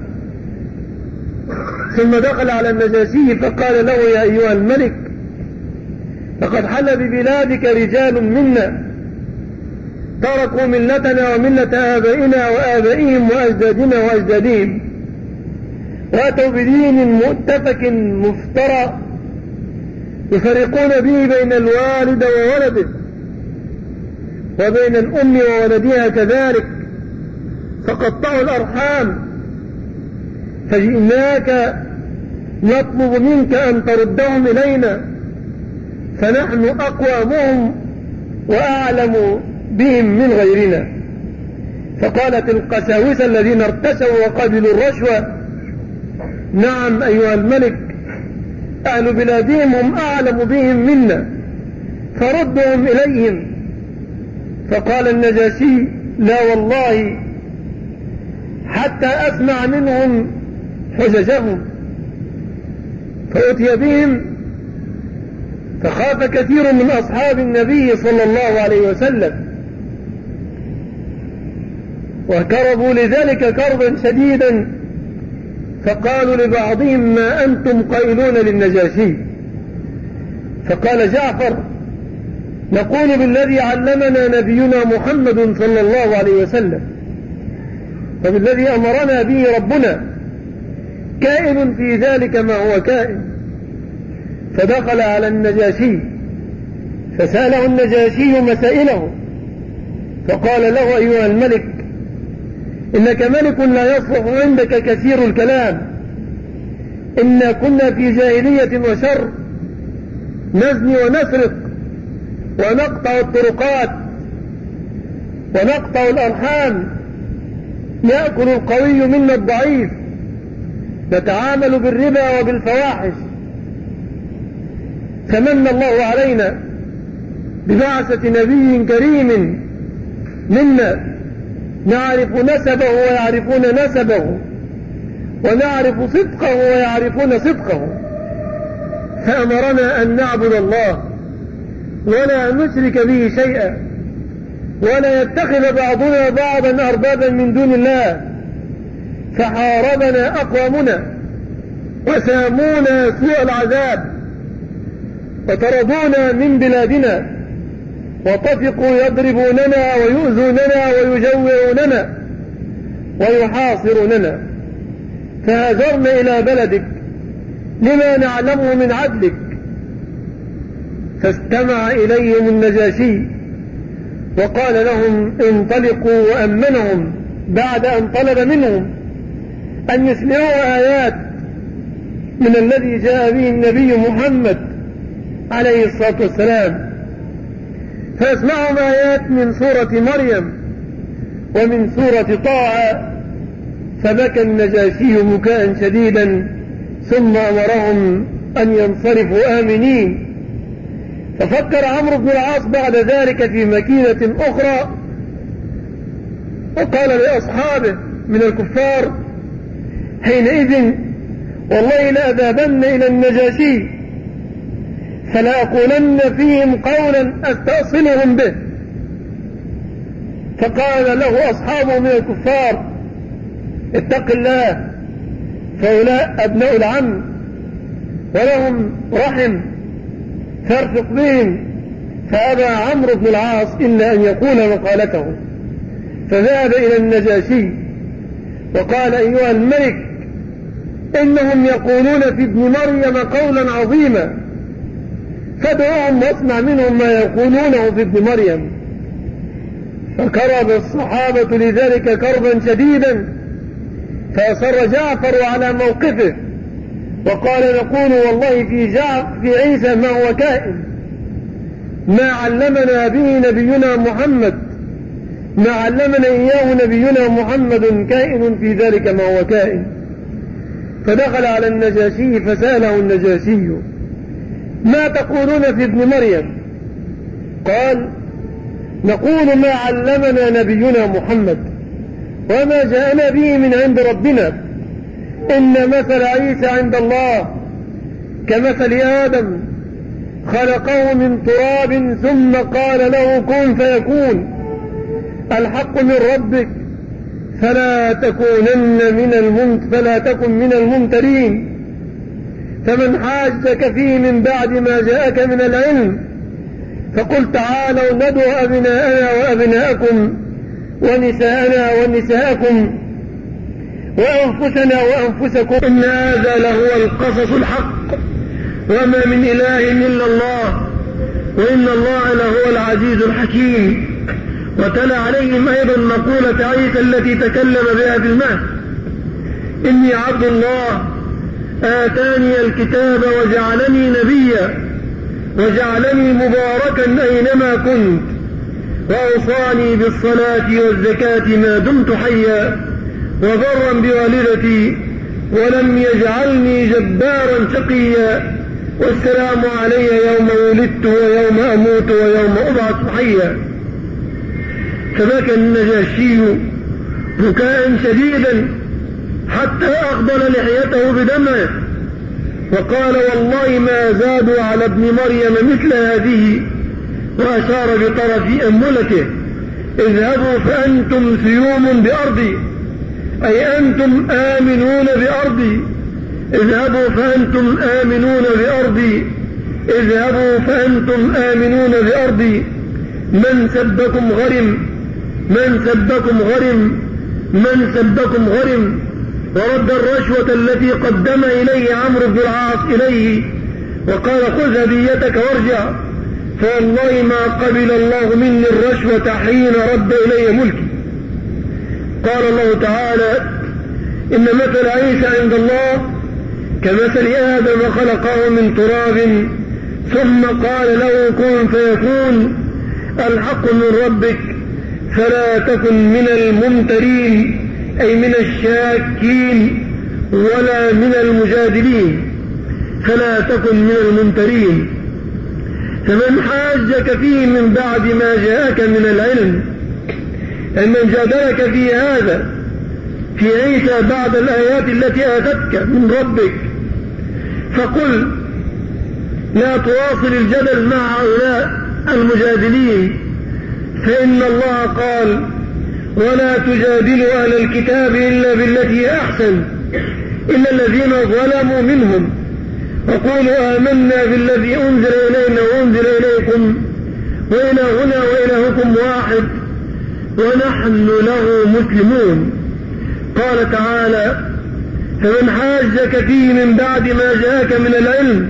ثم دخل على النجاشي فقال له: يا أيها الملك، لقد حل ببلادك رجال منا تركوا ملتنا وملة آبائنا وآبائهم وأجدادنا وأجدادهم، وأتوا بدين مؤتفك مفترى يفرقون به بين الوالد وولده وبين الأم وولدها كذلك، فقطعوا الأرحام، فجئناك نطلب منك أن تردهم إلينا، فنحن أقوامهم وأعلم بهم من غيرنا. فقالت القساوسة الذين ارتسوا وقبلوا الرشوة: نعم أيها الملك، أهل بلادهم هم أعلم بهم منا، فردهم إليهم. فقال النجاشي: لا والله حتى أسمع منهم حججهم. فأتي بهم، فخاف كثير من أصحاب النبي صلى الله عليه وسلم وكربوا لذلك كربا شديدا، فقالوا لبعضهم: ما أنتم قائلون للنجاشي؟ فقال جعفر: نقول بالذي علمنا نبينا محمد صلى الله عليه وسلم وبالذي أمرنا به ربنا، كائن في ذلك ما هو كائن. فدخل على النجاشي فسأله النجاشي مسائله، فقال له: أيها الملك، إنك ملك لا يصلح عندك كثير الكلام، إنا كنا في جاهلية وشر، نزني ونسرق ونقطع الطرقات ونقطع الأرحام، يأكل القوي منا الضعيف، نتعامل بالربا وبالفواحش، فمن الله علينا ببعثة نبي كريم منا نعرف نسبه ويعرفون نسبه، ونعرف صدقه ويعرفون صدقه، فأمرنا أن نعبد الله ولا نشرك به شيئا، ولا يتخذ بعضنا بعضا أربابا من دون الله، فحاربنا أقوامنا وسامونا سوء العذاب وطردونا من بلادنا، وطفقوا يضربوننا ويؤذوننا ويجوعوننا ويحاصروننا، فهاجرنا إلى بلدك لما نعلمه من عدلك. فاستمع إليهم النجاشي وقال لهم: انطلقوا، وأمنهم بعد أن طلب منهم أن يسمعوا آيات من الذي جاء به النبي محمد عليه الصلاة والسلام. فاسمعهم آيات من سورة مريم ومن سورة طه، فبكى النجاشي بكاء شديدا، ثم أمرهم أن ينصرفوا آمنين. ففكر عمرو بن العاص بعد ذلك في مكيدة أخرى، وقال لأصحابه من الكفار حينئذ: والله لأذهبن إلى النجاشي فلأقولن فيهم قولا أستأصلهم به. فقال له أصحابه من الكفار: اتق الله، فهؤلاء أبناء العم ولهم رحم، فارفق بهم. فأبى عمرو بن العاص إلا أن يقول مقالته، فذهب إلى النجاشي وقال: أيها الملك، إنهم يقولون في ابن مريم قولا عظيما فادعوهم واسمع منهم ما يقولونه في ابن مريم. فكرب الصحابة لذلك كربا شديدا، فأصر جعفر على موقفه وقال نقول والله في, جعفر في عيسى ما هو كائن، ما علمنا به نبينا محمد، ما علمنا إياه نبينا محمد كائن في ذلك ما هو كائن. فدخل على النجاشي فسأله النجاشي ما تقولون في ابن مريم؟ قال نقول ما علمنا نبينا محمد وما جاءنا به من عند ربنا، إن مثل عيسى عند الله كمثل آدم خلقه من تراب ثم قال له كن فيكون، الحق من ربك فلا تكونن من الممت فلا تكن من الممترين. فمن حاجك فيه من بعد ما جاءك من العلم فقل تعالوا ندعو أبناءنا وأبناءكم ونساءنا ونساءكم وأنفسنا وأنفسكم إن هذا لهو القصص الحق وما من إله إلا الله وإن الله لهو العزيز الحكيم. وتلا عليهم أيضا مقولة عيسى التي تكلم بها في المهد إني عبد الله آتاني الكتاب وجعلني نبيا وجعلني مباركا أينما كنت وأوصاني بالصلاة والزكاة ما دمت حيا وبرا بوالدتي ولم يجعلني جبارا شقيا والسلام علي يوم ولدت ويوم أموت ويوم أبعث حيا. فبكى النجاشي بكاء شديدا حتى أقبل لحيته بدمعه وقال والله ما زادوا على ابن مريم مثل هذه، وأشار بطرف أنملته اذهبوا فأنتم سيوم بأرضي، أي أنتم آمنون بأرضي، اذهبوا فأنتم آمنون بأرضي، اذهبوا فأنتم آمنون بأرضي، من سبكم غرم، من سبكم غرم، من سبكم غرم. ورد الرشوة التي قدم إليه عمرو بن العاص إليه وقال خذ هديتك وارجع، فوالله ما قبل الله مني الرشوة حين رد إلي ملكي. قال الله تعالى إن مثل عيسى عند الله كمثل آدم خلقه من تراب ثم قال له كن فيكون، الحق من ربك فلا تكن من الممترين أي من الشاكين ولا من المجادلين، فلا تكن من الممترين. فمن حاجك فيه من بعد ما جاءك من العلم، أي من جادلك في هذا في عيسى بعد الآيات التي آتتك من ربك فقل لا تواصل الجدل مع هؤلاء المجادلين، فإن الله قال ولا تجادلوا أهل الكتاب إلا بالتي هي أحسن إلا الذين ظلموا منهم وقولوا آمنا بالذي أنزل إلينا وأنزل إليكم وإلهنا وإلهكم واحد ونحن له مسلمون. قال تعالى فمن حاجك فيه من بعد ما جاءك من العلم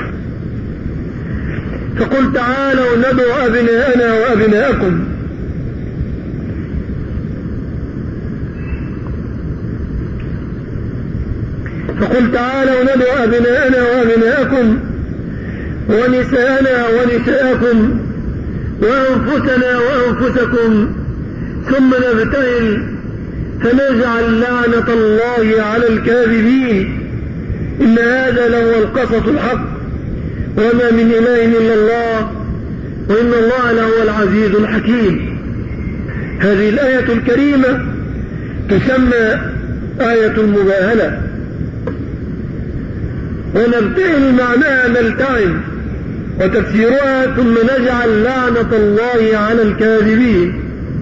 فقل تعالوا ندعو أبناءنا وأبناءكم فقل تعالوا ندعو أبناءنا وأبناءكم ونساءنا ونساءكم وأنفسنا وأنفسكم ثم نبتهل فنجعل لعنة الله على الكاذبين، إن هذا لهو القصص الحق وما من إله إلا الله وإن الله لهو العزيز الحكيم. هذه الآية الكريمة تسمى آية المباهلة، ونبتهل معناها نلتعن، وتفسيرها ثم نجعل لعنة الله على الكاذبين.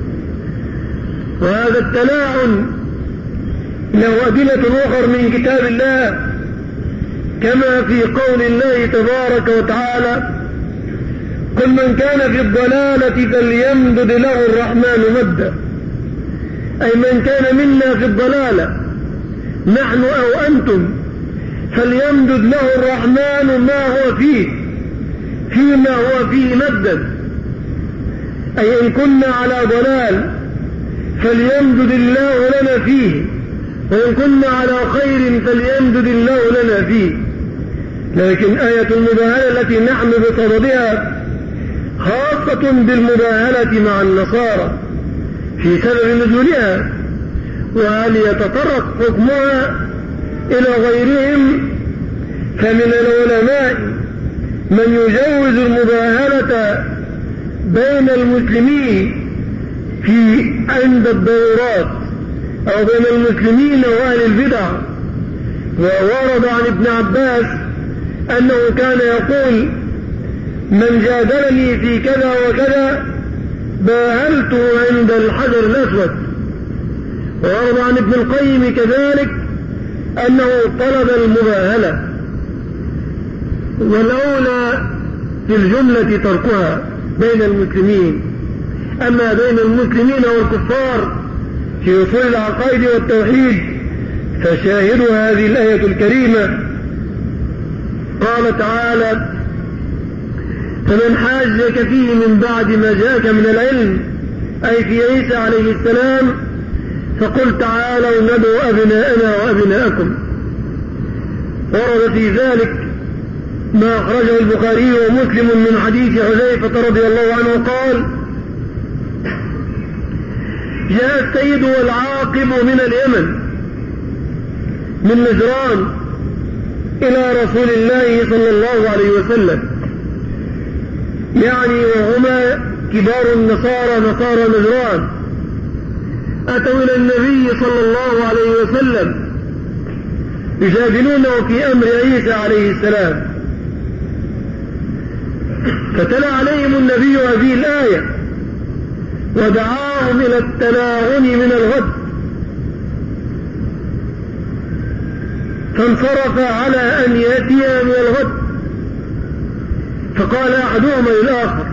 وهذا التلاعن له أدلة أخرى من كتاب الله كما في قول الله تبارك وتعالى قل من كان في الضلالة فليمدد له الرحمن مدا، أي من كان منا في الضلالة نحن أو أنتم فليمدد له الرحمن ما هو فيه فيما هو فيه مدا، أي إن كنا على ضلال فليمدد الله لنا فيه، وإن كنا على خير فليمدد الله لنا فيه. لكن آية المباهلة التي نحن بصددها خاصة بالمباهلة مع النصارى في سبب نزولها، وهل يتطرق حكمها إلى غيرهم؟ فمن العلماء من يجوز المباهلة بين المسلمين في عند الضرورات أو بين المسلمين وأهل البدع. وورد عن ابن عباس أنه كان يقول: من جادلني في كذا وكذا باهلته عند الحجر الأسود. وورد عن ابن القيم كذلك أنه طلب المباهلة، والأولى في الجملة تركها بين المسلمين. أما بين المسلمين والكفار في أصول العقائد والتوحيد فشاهد هذه الآية الكريمة. قال تعالى: فمن حاجك فيه من بعد ما جاءك من العلم، أي في عيسى عليه السلام، فقل تعالوا ندعو أبناءنا وأبناءكم. ورد في ذلك ما أخرجه البخاري ومسلم من حديث حذيفة رضي الله عنه قال: جاء السيد والعاقب من اليمن من نجران إلى رسول الله صلى الله عليه وسلم، يعني وهما كبار النصارى نصارى نجران، أتوا إلى النبي صلى الله عليه وسلم يجادلونه في أمر عيسى عليه السلام، فتلا عليهم النبي هذه الآية ودعاهم إلى التلاعن من الغد، فانصرف على أن يأتي من الغد. فقال أحدهما للآخر: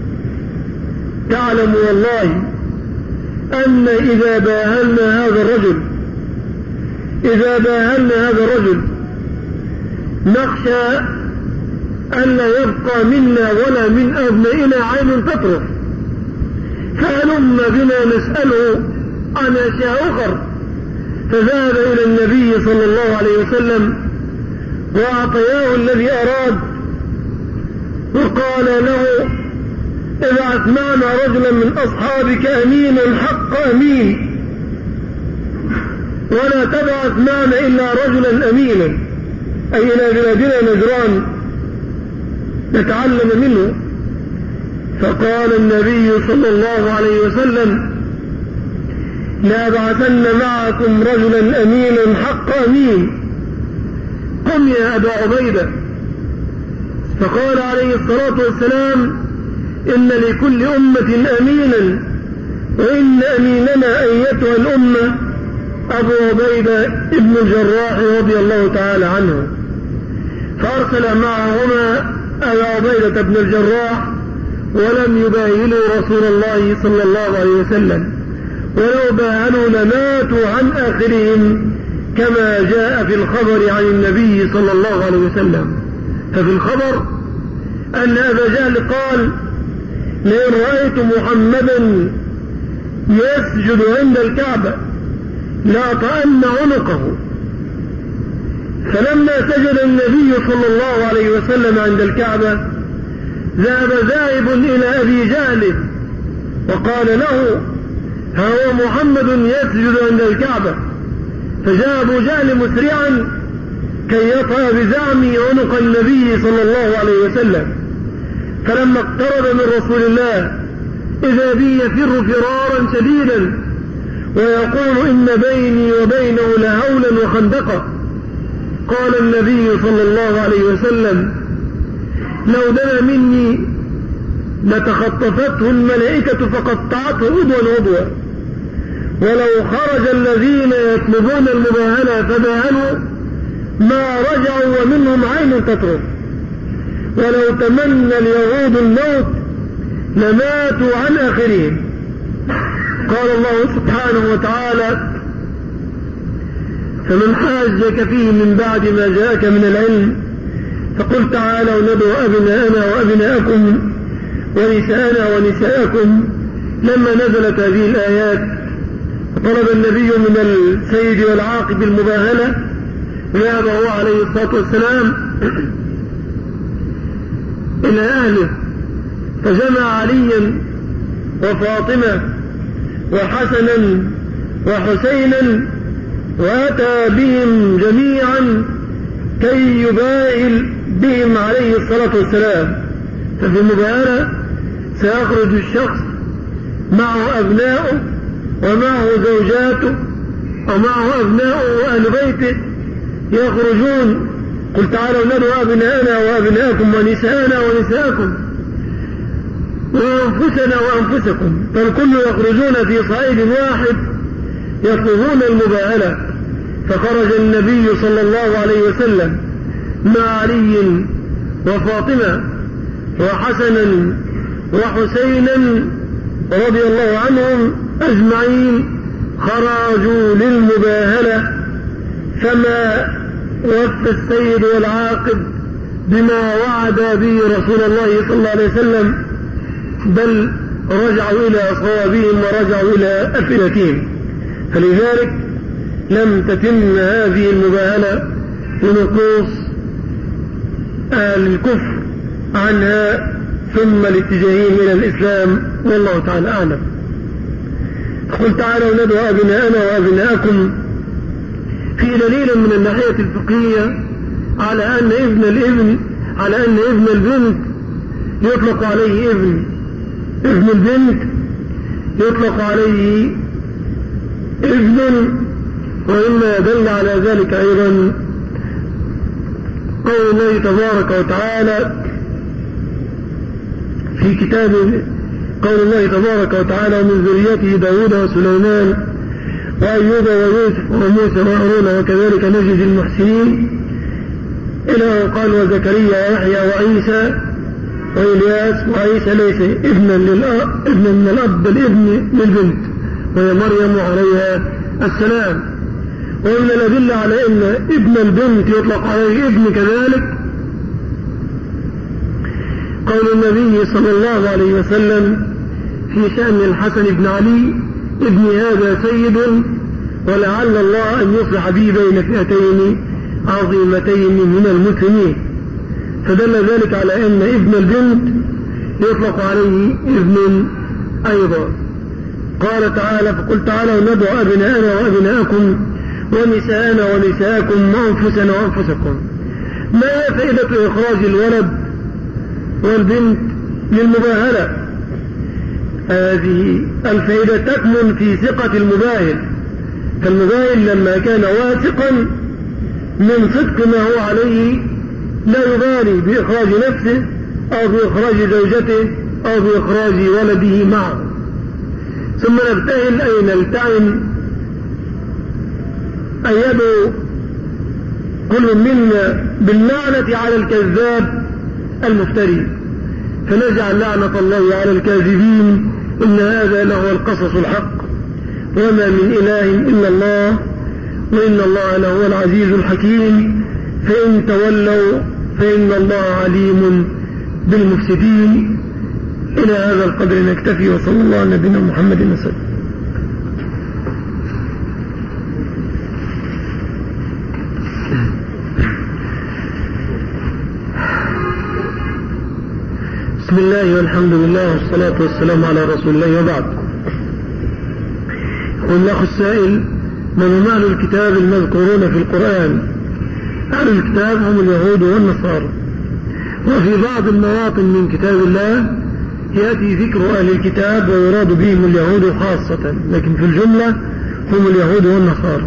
تعلم والله أن إذا باهلنا هذا الرجل إذا باهلنا هذا الرجل نخشى أن لا يبقى منا ولا من أبنائنا عين تطرف، فهلم بنا نسأله عن أشياء أخرى. فذهب إلى النبي صلى الله عليه وسلم وأعطياه الذي أراد، وقال له: ابعث معنا رجلا من أصحابك أمين الحق أمين، ولا تبعث معنا إلا رجلا أمينا، أي إلى بلادنا نجران نتعلم منه. فقال النبي صلى الله عليه وسلم: لأبعثن معكم رجلا أمينا حق أمين، قم يا أبا عبيدة. فقال عليه الصلاة والسلام: إن لكل أمة أمينا، وإن أميننا أيتها الأمة أبو عبيدة ابن الجراح رضي الله تعالى عنه. فأرسل معهما أبا عبيدة بن الجراح، ولم يباهلوا رسول الله صلى الله عليه وسلم، ولو باهلوا لماتوا عن آخرهم، كما جاء في الخبر عن النبي صلى الله عليه وسلم. ففي الخبر أن أبا جهل قال: لئن رأيت محمدا يسجد عند الكعبة لأطأن عنقه. فلما سجد النبي صلى الله عليه وسلم عند الكعبة ذهب ذاهب إلى أبي جهل وقال له: ها هو محمد يسجد عند الكعبة. فجاء أبو جهل مسرعا كي يطأ بزعمه عنق النبي صلى الله عليه وسلم. فلما اقترب من رسول الله إذا بي يفر فرارا شديدا ويقول: إن بيني وبينه لهولا وخندقا. قال النبي صلى الله عليه وسلم: لو دنا مني لتخطفته الملائكة فقطعته عضوا عضوا، ولو خرج الذين يطلبون المباهلة فباهلوا ما رجعوا ومنهم عين تطرف، ولو تمنى اليهود الموت لماتوا عن آخرهم. قال الله سبحانه وتعالى: فمن حاجك فيه من بعد ما جاءك من العلم فقل تعالوا ندعو أبناءنا وأبناءكم ونساءنا ونساءكم. لما نزلت هذه الآيات طلب النبي من السيد والعاقب المباهلة ذهب هو عليه الصلاة والسلام إلى أهله فجمع عليا وفاطمة وحسنا وحسينا وأتى بهم جميعا كي يباهل بهم عليه الصلاة والسلام. ففي المباهلة سيخرج الشخص معه أبناؤه ومعه زوجاته ومعه أبناؤه وأهل بيته يخرجون. قل تعالوا ندعو أبناءنا وأبناءكم ونساءنا ونساءكم وأنفسنا وأنفسكم، فالكل يخرجون في صعيد واحد يطلبون المباهلة. فخرج النبي صلى الله عليه وسلم مع علي وفاطمة وحسنا وحسينا رضي الله عنهم أجمعين، خرجوا للمباهلة. فما وفى السيد والعاقب بما وعد به رسول الله صلى الله عليه وسلم، بل رجعوا إلى أصحابهم ورجعوا إلى أفئدتهم. فلذلك لم تتم هذه المباهلة لنقوص أهل الكفر عنها ثم الاتجاههم إلى الإسلام، والله تعالى أعلم. قل تعالوا ندعو أبناءنا وأبناءكم في دليل من الناحية الفقهية على أن ابن الابن على أن ابن البنت يطلق عليه ابن ابن البنت يطلق عليه ابن، وإما دل على ذلك أيضا قول الله تبارك وتعالى في كتابه، قول الله تبارك وتعالى من ذريته داود وسليمان وأيوب ويوسف وموسى وهارون وكذلك نجد المحسنين إلى قال وزكريا ويحيى وعيسى وإلياس. وعيسى ليس ابنا للأب ابنا من الأب بل ابن للبنت وهي مريم عليها السلام. ومن الأدلة على أن ابن البنت يطلق عليه ابن كذلك قول النبي صلى الله عليه وسلم في شأن الحسن بن علي ابن هذا سيد ولعل الله أن يصلح به بين فئتين عظيمتين من المسلمين، فدل ذلك على أن ابن البنت يطلق عليه ابن أيضا. قال تعالى فقل تعالوا ندعو أبناءنا وأبناءكم ونساءنا ونساءكم وأنفسنا وأنفسكم. ما هي فائدة إخراج الولد والبنت للمباهلة؟ هذه الفائدة تكمن في ثقة المباهل، فالمباهل لما كان واثقا من صدق ما هو عليه لا يبالي بإخراج نفسه أو بإخراج زوجته أو بإخراج ولده معه. ثم نبتهل أي نلتعن أن يدعو كل منا باللعنة على الكذاب المفتري، فنجعل لعنة الله على الكاذبين، إن هذا لهو القصص الحق وما من إله إلا الله وإن الله لهو العزيز الحكيم، فإن تولوا فإن الله عليم بالمفسدين. إلى هذا القدر نكتفي، وصلى الله على نبينا محمد وسلم. بسم الله والحمد لله والصلاة والسلام على رسول الله، وبعد. والأخ السائل: من هم أهل الكتاب المذكورون في القرآن؟ أهل الكتاب هم اليهود والنصارى، وفي بعض المواطن من كتاب الله يأتي ذكر أهل الكتاب ويراد بهم اليهود خاصة، لكن في الجملة هم اليهود والنصارى.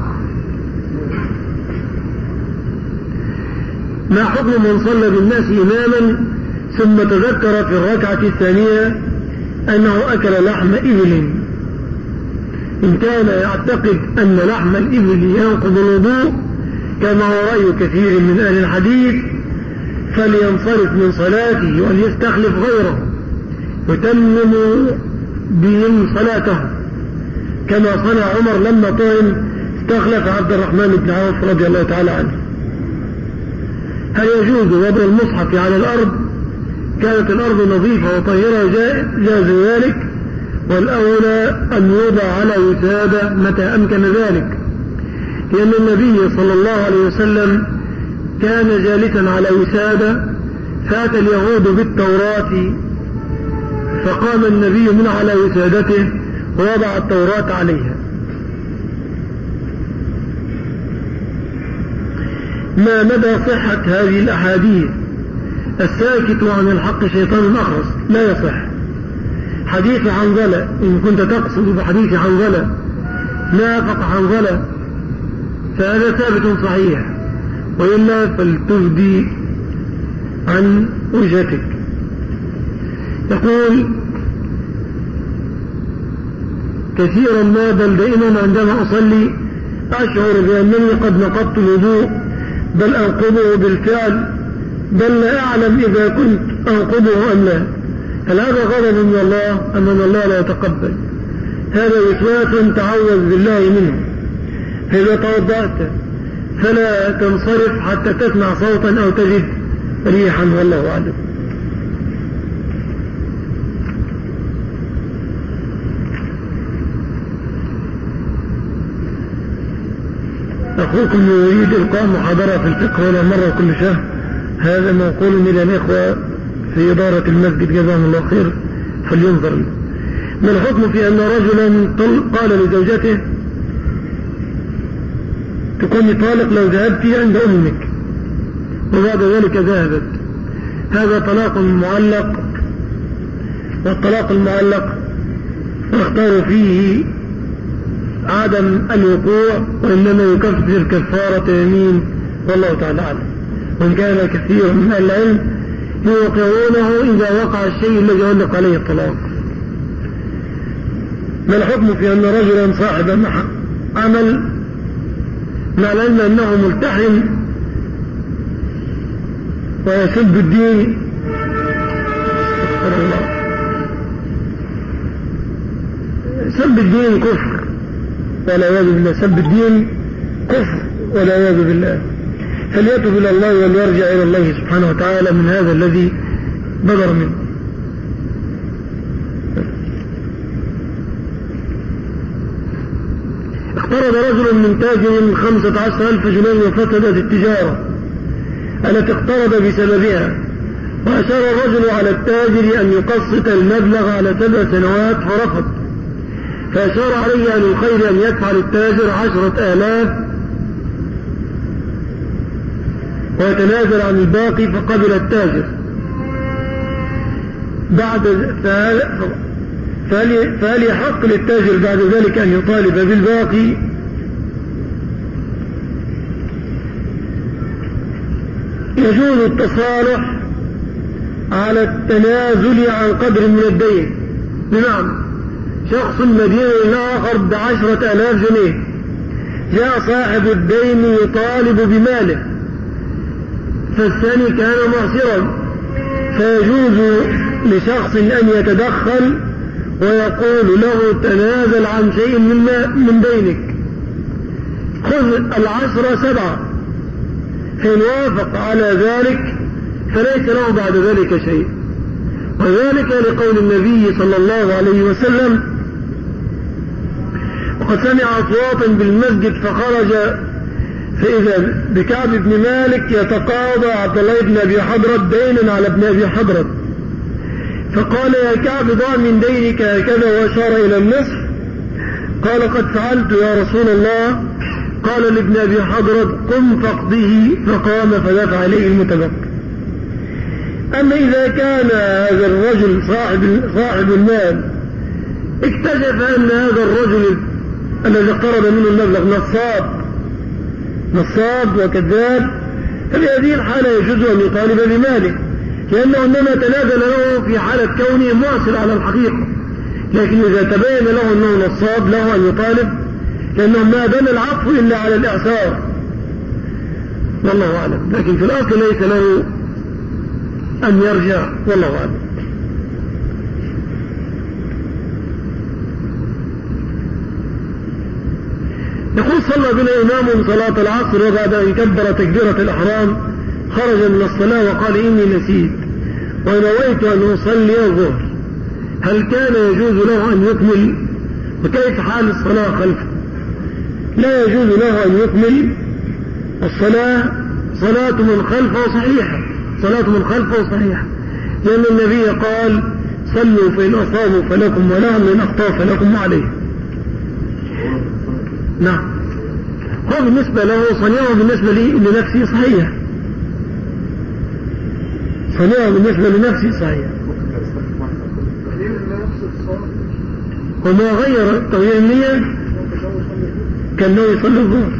ما حكم من صلى بالناس إماما ثم تذكر في الركعة الثانية أنه أكل لحم إبل؟ إن كان يعتقد أن لحم الإبل ينقض الوضوء كما هو رأي كثير من أهل الحديث فلينصرف من صلاته وليستخلف غيره يتمم بهم صلاته، كما صنع عمر لما طعن استخلف عبد الرحمن بن عوف رضي الله تعالى عنه. هل يجوز وضع المصحف على الأرض؟ كانت الأرض نظيفة وطاهرة جاز ذلك، والأولى أن يوضع على وسادة متى أمكن ذلك، لأن النبي صلى الله عليه وسلم كان جالسا على وسادة فأتى اليهود بالتوراة، فقام النبي من على وسادته ووضع التوراة عليها. ما مدى صحة هذه الأحاديث؟ الساكت عن الحق شيطان أخرس، لا يصح. حديث حنظلة، إن كنت تقصد بحديث حنظلة نافق حنظلة فهذا ثابت صحيح، وإلا فلتفدي عن وجهتك. يقول كثيرا ما بل دائما عندما أصلي أشعر بأنني قد نقضت الوضوء، بل أنقضه بالفعل، بل لا أعلم إذا كنت أنقضه أم لا. هل هذا غضب من الله أم أن الله لا يتقبل؟ هذا وسواس تعوذ بالله منه. فإذا توضأت فلا تنصرف حتى تسمع صوتا أو تجد ريحا، والله أعلم. أخوكم يريد إلقاء محاضرة في الفقه ولا مرة كل شهر، هذا منقول إلى الإخوة في إدارة المسجد جزاهم الله خير، فلينظر له. ما الحكم في أن رجلا قال لزوجته تكوني طالق لو ذهبت عند أمك، وبعد ذلك ذهبت؟ هذا طلاق معلق، والطلاق المعلق نختار فيه عدم الوقوع، وإنما يكفر كفارة يمين، والله تعالى أعلم. وإن كان كثير من العلم يوقعونه إذا وقع الشيء الذي علق عليه الطلاق. ما الحكم في أن رجلا صاحب عمل مع العلم أنه ملتحم ويسب الدين؟ سب الدين كفر والعياذ بالله، سب الدين كفر والعياذ بالله. فليتوب إلى الله وليرجع إلى الله سبحانه وتعالى من هذا الذي بدر منه. اقترض رجل من تاجر خمسة عشر ألف جنيه وفسدت التجارة التي اقترض بسببها، وأشار الرجل على التاجر أن يقسط المبلغ على سبع سنوات فرفض، فأشار عليه أهل الخير أن يدفع للتاجر عشرة آلاف ويتنازل عن الباقي، فقبل التاجر. بعد فهل يحق للتاجر بعد ذلك أن يطالب بالباقي؟ يجوز التصالح على التنازل عن قدر من الدين. بمعنى شخص مدين لآخر بعشرة آلاف جنيه، جاء صاحب الدين يطالب بماله، فالثاني كان معسرا، فيجوز لشخص أن يتدخل ويقول له تنازل عن شيء من دينك، خذ العشرة سبعة، فإن وافق على ذلك فليس له بعد ذلك شيء. وذلك لقول النبي صلى الله عليه وسلم: وقد سمع أصواتا بالمسجد فخرج فإذا بكعب بن مالك يتقاضى عبد الله بن أبي حضرة دينا على ابن أبي حضرة، فقال: يا كعب ضع من دينك هكذا، وأشار إلى النصف. قال: قد فعلت يا رسول الله. قال لابن أبي حضرة: قم فاقضه، فقام فدفع عليه المتبقي. أما إذا كان هذا الرجل صاحب, صاحب المال اكتشف أن هذا الرجل الذي اقترض منه المبلغ نصاب نصاب وكذاب، ففي هذه الحالة يجوز أن يطالب بماله، لأنه إنما تنازل له في حالة كونه معسر على الحقيقة. لكن إذا تبين له أنه نصاب له أن يطالب، لأنه ما بنى العفو إلا على الإعسار، والله أعلم. لكن في الأصل ليس له أن يرجع، والله أعلم. يقول صلى بنا إمام صلاة العصر وبعد أن كبر تكبيرة الإحرام خرج من الصلاة وقال إني نسيت ونويت أن أصلي الظهر، هل كان يجوز له أن يكمل؟ وكيف حال الصلاة خلفه؟ لا يجوز له أن يكمل الصلاة، صلاة من خلفه صحيحة، صلاة من خلفه صحيحة، لأن النبي قال صلوا فإن أصابوا فلكم ولهم إن أخطأوا فلكم عليه. نعم، هو بالنسبة له صنيعه بالنسبة لنفسه صحيح، صنيعه بالنسبة لنفسه صحيح، وما غير تغيير النية كان له يصلي الظهر.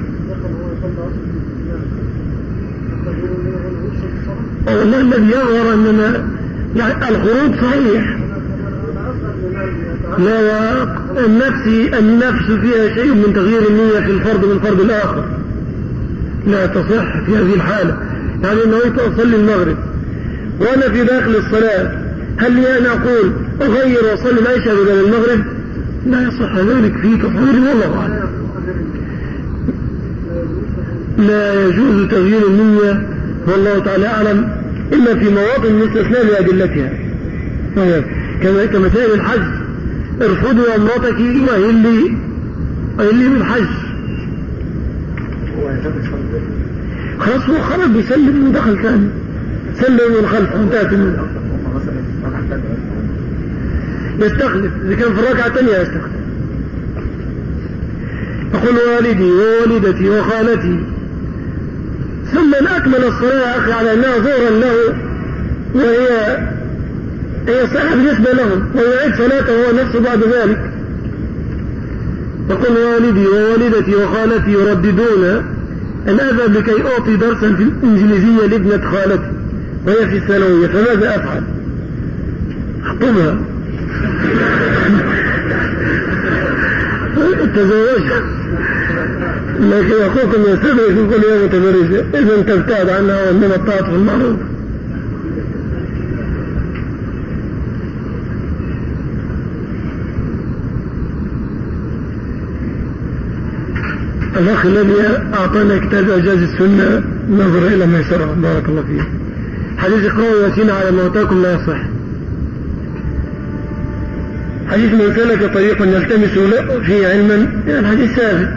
والله الذي يظهر أننا يعني الخروج صحيح، لا النفس النفس فيها شيء من تغيير النية في الفرد من فرد الآخر، لا تصح في هذه الحالة. يعني نويت أصلي المغرب وأنا في داخل الصلاة، هل لي أن أقول أغير وأصلي العشاء بدل المغرب؟ لا يصح ذلك في تصوير والله أعلم. لا يجوز تغيير النية والله تعالى أعلم إلا في مواطن مستثنى بأدلتها، كمسائل الحج، ارفضي أمرتك وهلي وهلي بالحج، خلاص هو خرج يسلم ودخل ثاني، سلم من خلفه انتهت منه، يستخلف إذا كان في الركعة الثانية يستخلف. يقول والدي ووالدتي وخالتي، ثم ان أكمل الصلاة أخي على أنها ظهرا له وهي هي صحة بالنسبة لهم ويعيد صلاته هو نفسه بعد ذلك. يقول والدي ووالدتي وخالتي يرددون أن أذهب لكي أعطي درسا في الإنجليزية لابنة خالتي وهي في الثانوية، فماذا أفعل؟ أخطبها تزوجها، لكن أخوكم يستدرك كل يوم متبرجة، إذا تبتعد عنها وإنما الطاعة في المعروف. الأخ الذي أعطانا كتاب إعجاز السنة نظر إلى ما يسره، بارك الله فيه. حديث اقرأوا ياسين على موتاكم لا يصح. حديث من سلك طريقا يلتمس فيه علما، يعني الحديث ثابت.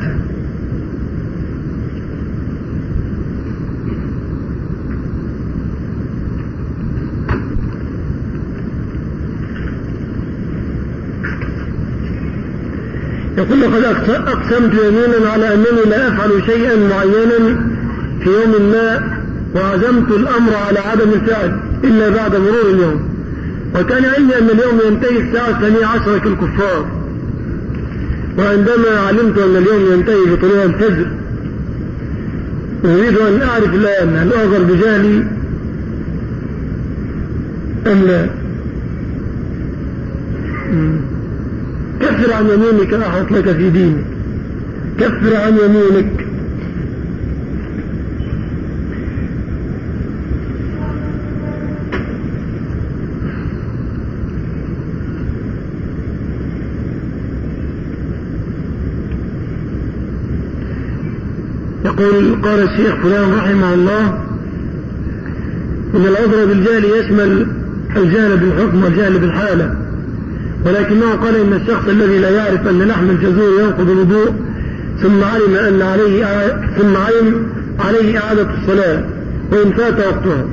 يقول لقد أقسمت يمينا على أنني لا أفعل شيئا معينا في يوم ما، وعزمت الأمر على عدم الفعل إلا بعد مرور اليوم، وكان علمي أن اليوم ينتهي الساعة الثانية عشرة كالكفار، وعندما علمت أن اليوم ينتهي بطلوع الفجر أريد أن أعرف الآن هل أعذر بجهلي أم لا؟ كفر عن يمينك أحط لك في دينك، كفر عن يمينك. يقول قال الشيخ فلان رحمه الله إن العذر بالجهل يشمل الجهل بالحكم والجهل بالحالة، ولكنه قال إن الشخص الذي لا يعرف أن لحم الجزور ينقض الوضوء ثم علم أن عليه ثم علم عليه إعادة الصلاة وإن فات وقتها،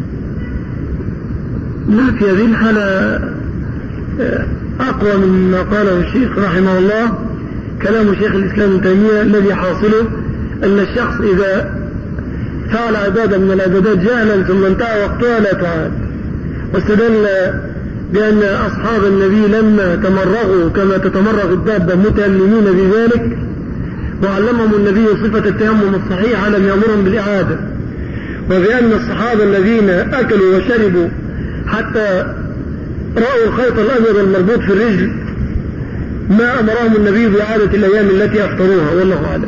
لا في هذه الحالة أقوى مما قاله الشيخ رحمه الله كلام شيخ الإسلام ابن تيمية الذي حاصله أن الشخص إذا فعل عبادة من العبادات جهلا ثم انتهى وقتها لا تعاد. واستدل بأن أصحاب النبي لما تمرغوا كما تتمرغ الدابة متألمين بذلك وعلمهم النبي صفة التيمم الصحيحة لم يأمرهم بالإعادة، وبأن الصحابة الذين أكلوا وشربوا حتى رأوا الخيط الأبيض المربوط في الرجل ما أمرهم النبي بإعادة الأيام التي أفطروها، والله أعلم.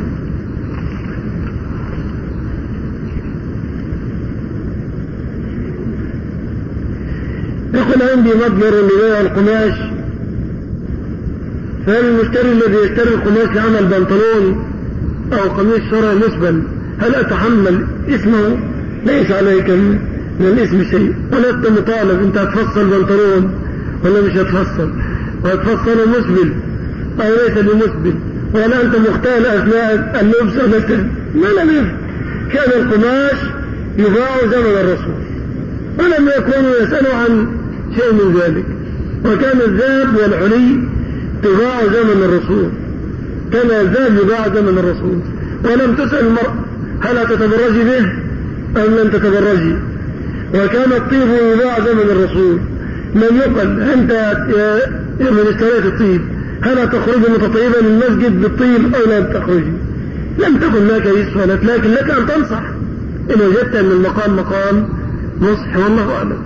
يقول عندي متجر لبيع القماش، فهل المشتري الذي يشتري القماش لعمل بنطلون أو قميص شرعي مسبل هل أتحمل اسمه؟ ليس عليك من الاسم شيء، ولست مطالب. أنت هتفصل بنطلون ولا مش هتفصل، وهتفصله مسبل أو ليس بمسبل، ولا أنت مختال أثناء اللبس أو لست. ما لم يفعل. كان القماش يباع زمن الرسول ولم يكونوا يسألوا عن شيء من ذلك، وكان الذهب والحلي تباع زمن الرسول، كان الذهب يباع زمن الرسول، ولم تسأل المرأة هل تتبرجي به أم لم تتبرجي، وكان الطيب يباع زمن الرسول. لم يقل أنت يا من اشتريت الطيب هل تخرج متطيبا من المسجد بالطيب أو لا تخرجي. لم تكن لك يسفلت، لكن لك أن تنصح إن وجدت أن المقام مقام نصح، والله أعلم.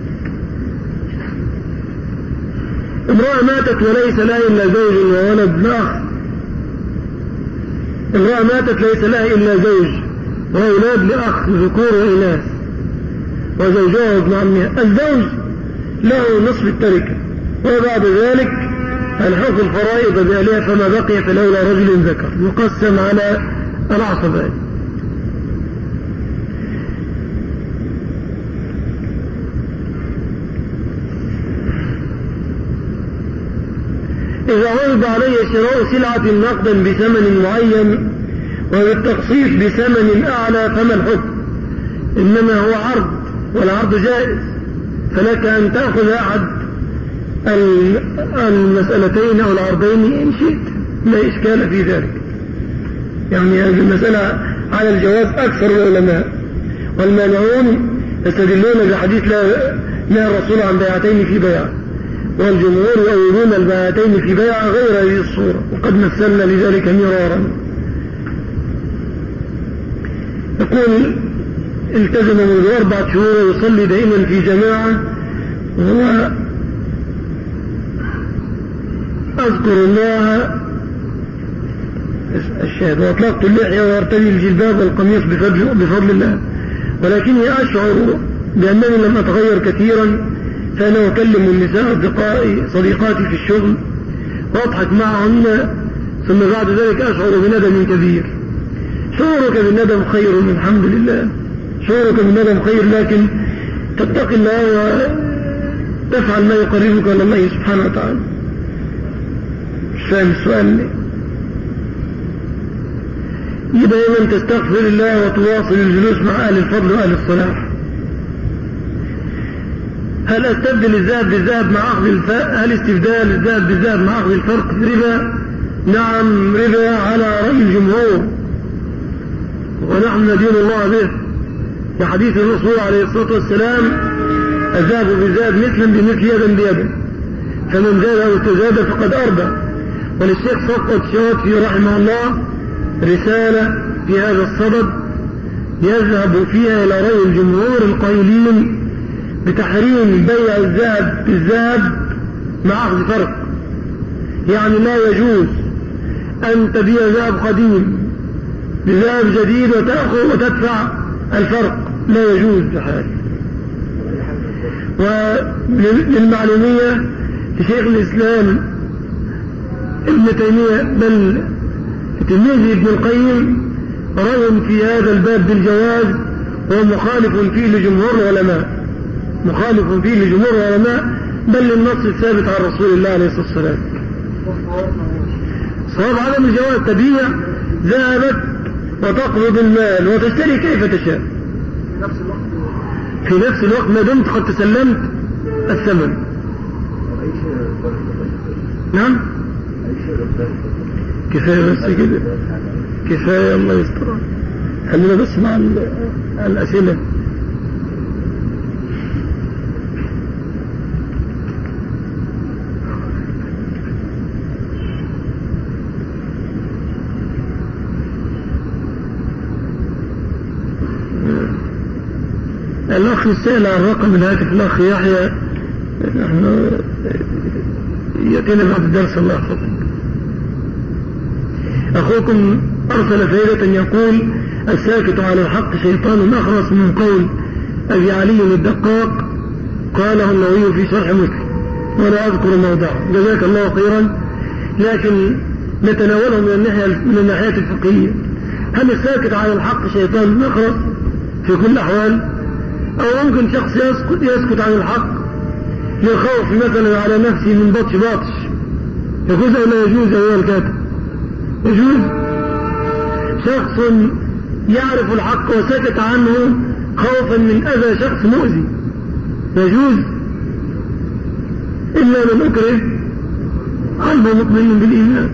امرأة ماتت وليس لها إلا زوج وولد لا أخ. امرأة ماتت ليس لها إلا زوج وأولاد لأخ ذكور وإناث، وزوجها ابن عمها. الزوج له نصف التركة، وبعد ذلك الحق الفرائض بأهلها، فما بقي فلولا رجل ذكر يقسم على العصبات. إذا عرض علي شراء سلعة نقدا بثمن معين وبالتقسيط بثمن أعلى فما الحكم؟ إنما هو عرض، والعرض جائز، فلك أن تأخذ أحد المسألتين أو العرضين إن شئت، لا إشكال في ذلك. يعني هذه المسألة على الجواز أكثر العلماء، والمانعون يستدلون بحديث لا لا الرسول عن بيعتين في بيع، والجمهور يؤولون البيعتين في بيع غير هذه الصورة، وقد مثلنا لذلك مرارا. يقول التزم منذ أربعة شهور ويصلي دائما في جماعة، وهو أذكر الله الشهد وأطلقت اللحية وارتدي الجلباب والقميص بفضل, بفضل الله، ولكني أشعر بأنني لم أتغير كثيرا، فأنا أكلم النساء أصدقائي صديقاتي في الشغل وأضحك معهن، ثم بعد ذلك أشعر بندم كبير. شعورك بالندم خير، الحمد لله، شعورك بالندم خير، لكن تتقي الله وتفعل ما يقربك إلى الله سبحانه وتعالى. مش فاهم السؤال ليه؟ دائما تستغفر الله وتواصل الجلوس مع أهل الفضل وأهل الصلاح. هل استبدل الذهب بالذهب مع أخذ الفرق؟ هل استبدال الذهب بالذهب مع أخذ الفرق ربا؟ نعم ربا على رأي الجمهور، ونحن ندين الله به لحديث الرسول عليه الصلاة والسلام: الذهب بالذهب مثلا بمثل يدا بيد، فمن زاد أو استزاد فقد أربى. وللشيخ صفوت شاطبي رحمه الله رسالة في هذا الصدد يذهب فيها إلى رأي الجمهور القائلين بتحريم بيع الذهب بالذهب مع أخذ فرق. يعني لا يجوز أن تبيع ذهب قديم بذهب جديد وتأخذ وتدفع الفرق، لا يجوز بحال. وللمعلومية لشيخ الإسلام ابن تيمية بل تلميذ ابن القيم رأي في هذا الباب بالجواز، وهو مخالف فيه لجمهور العلماء، مخالف فيه لجمهور العلماء بل للنص الثابت عن رسول الله عليه الصلاة والسلام. صواب عدم الجواز تبيع ذهبك وتقبض المال وتشتري كيف تشاء في نفس الوقت ما دمت قد تسلمت الثمن. نعم كفاية بس كده، كفاية، الله يستر. خلينا بس مع الأسئلة. الأخ السائل عن رقم الهاتف الأخ يحيى، نحن يأتينا بعد الدرس الله يحفظكم. أخوكم أرسل فائدة يقول: الساكت على الحق شيطان أخرس من قول أبي علي الدقاق قاله النووي في شرح مسلم، ولا أذكر موضعه، جزاك الله خيرا. لكن نتناوله من الناحية من الناحية الفقهية. هل الساكت عن الحق شيطان مخرج في كل الأحوال؟ أو ممكن شخص يسكت, يسكت عن الحق يخاف مثلا على نفسه من بطش باطش، يجوز أو لا يجوز أيها الكاتب؟ يجوز. شخص يعرف الحق وسكت عنه خوفا من أذى شخص مؤذي، يجوز، إلا من أكره قلبه مطمئن بالإيمان.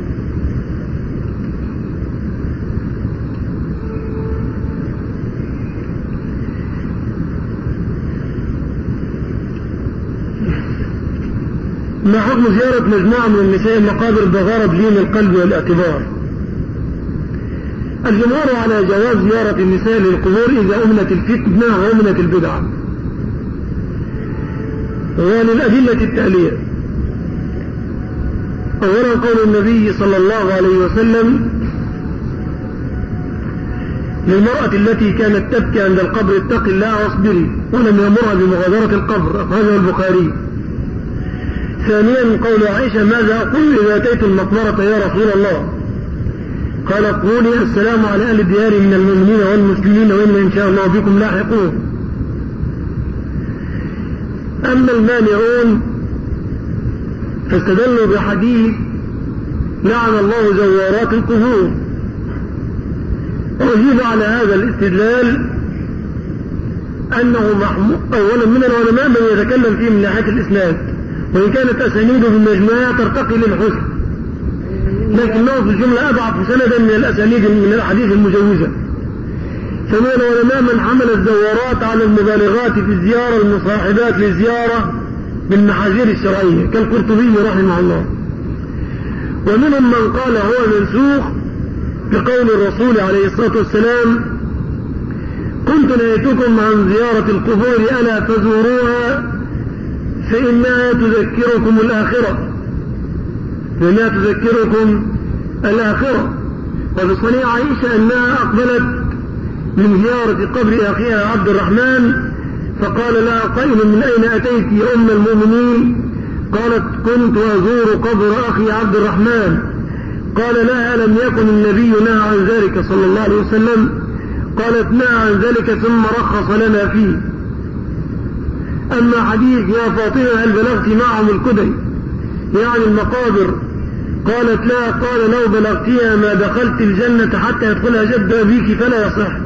ما حكم زيارة مجموعة من النساء المقابر بغرض لين القلب والاعتبار؟ الجمهور على جواز زيارة النساء للقبور إذا أمنت الفتنة وأمنت البدعة، وللأدلة التالية: أولا قول النبي صلى الله عليه وسلم للمرأة التي كانت تبكي عند القبر: اتق الله واصبري، ولم يأمرها بمغادرة القبر، أخرجه البخاري. ثانيا قول عائشة: ماذا أقول إذا أتيت المقبرة يا رسول الله؟ قالت: قولي السلام على أهل الديار من المؤمنين والمسلمين وإنا إن شاء الله بكم لاحقون. أما المانعون فاستدلوا بحديث لعن الله زوارات القبور، وأجيب على هذا الاستدلال أنه محمود. أولا من العلماء من يتكلم فيه من ناحية الإسناد، وإن كانت أسانيده بالمجموعة ترتقي للحسن، لكنه في الجملة أضعف سندا من الأسانيد من الأحاديث المجوزة. فمن العلماء من حمل الزوارات على المبالغات في الزيارة المصاحبات للزيارة بالمحاذير الشرعية كالقرطبي رحمه الله، ومنهم من قال هو منسوخ بقول الرسول عليه الصلاة والسلام: كنت نهيتكم عن زيارة القبور ألا فزوروها فإنها تذكركم الآخرة، فإنها تذكركم الآخرة. وفي صنيع عائشة أنها أقبلت من زيارة قبر أخيها عبد الرحمن فقال لها قائل: من أين أتيت يا أم المؤمنين؟ قالت: كنت أزور قبر أخي عبد الرحمن. قال لها: لم يكن النبي نهى عن ذلك صلى الله عليه وسلم؟ قالت: نهى عن ذلك ثم رخص لنا فيه. أما حديث يا فاطمة هل بلغت معهم الكدي يعني المقابر؟ قالت: لا. قال: لو بلغتها ما دخلت الجنة حتى يدخلها جد أبيك فلا يصح.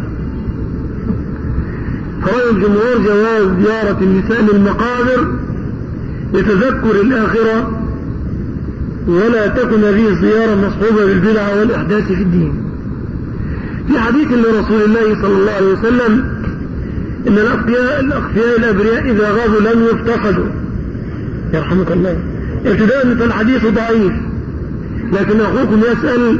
فرأي الجمهور جواز زيارة النساء للمقابر لتذكر الآخرة، ولا تكن هذه الزيارة مصحوبة بالبدعة والإحداث في الدين. في حديث لرسول الله صلى الله عليه وسلم إن الأخفياء الأخفياء الأبرياء إذا غابوا لم يفتقدوا، يرحمك الله. ابتداء فالحديث ضعيف، لكن أخوكم يسأل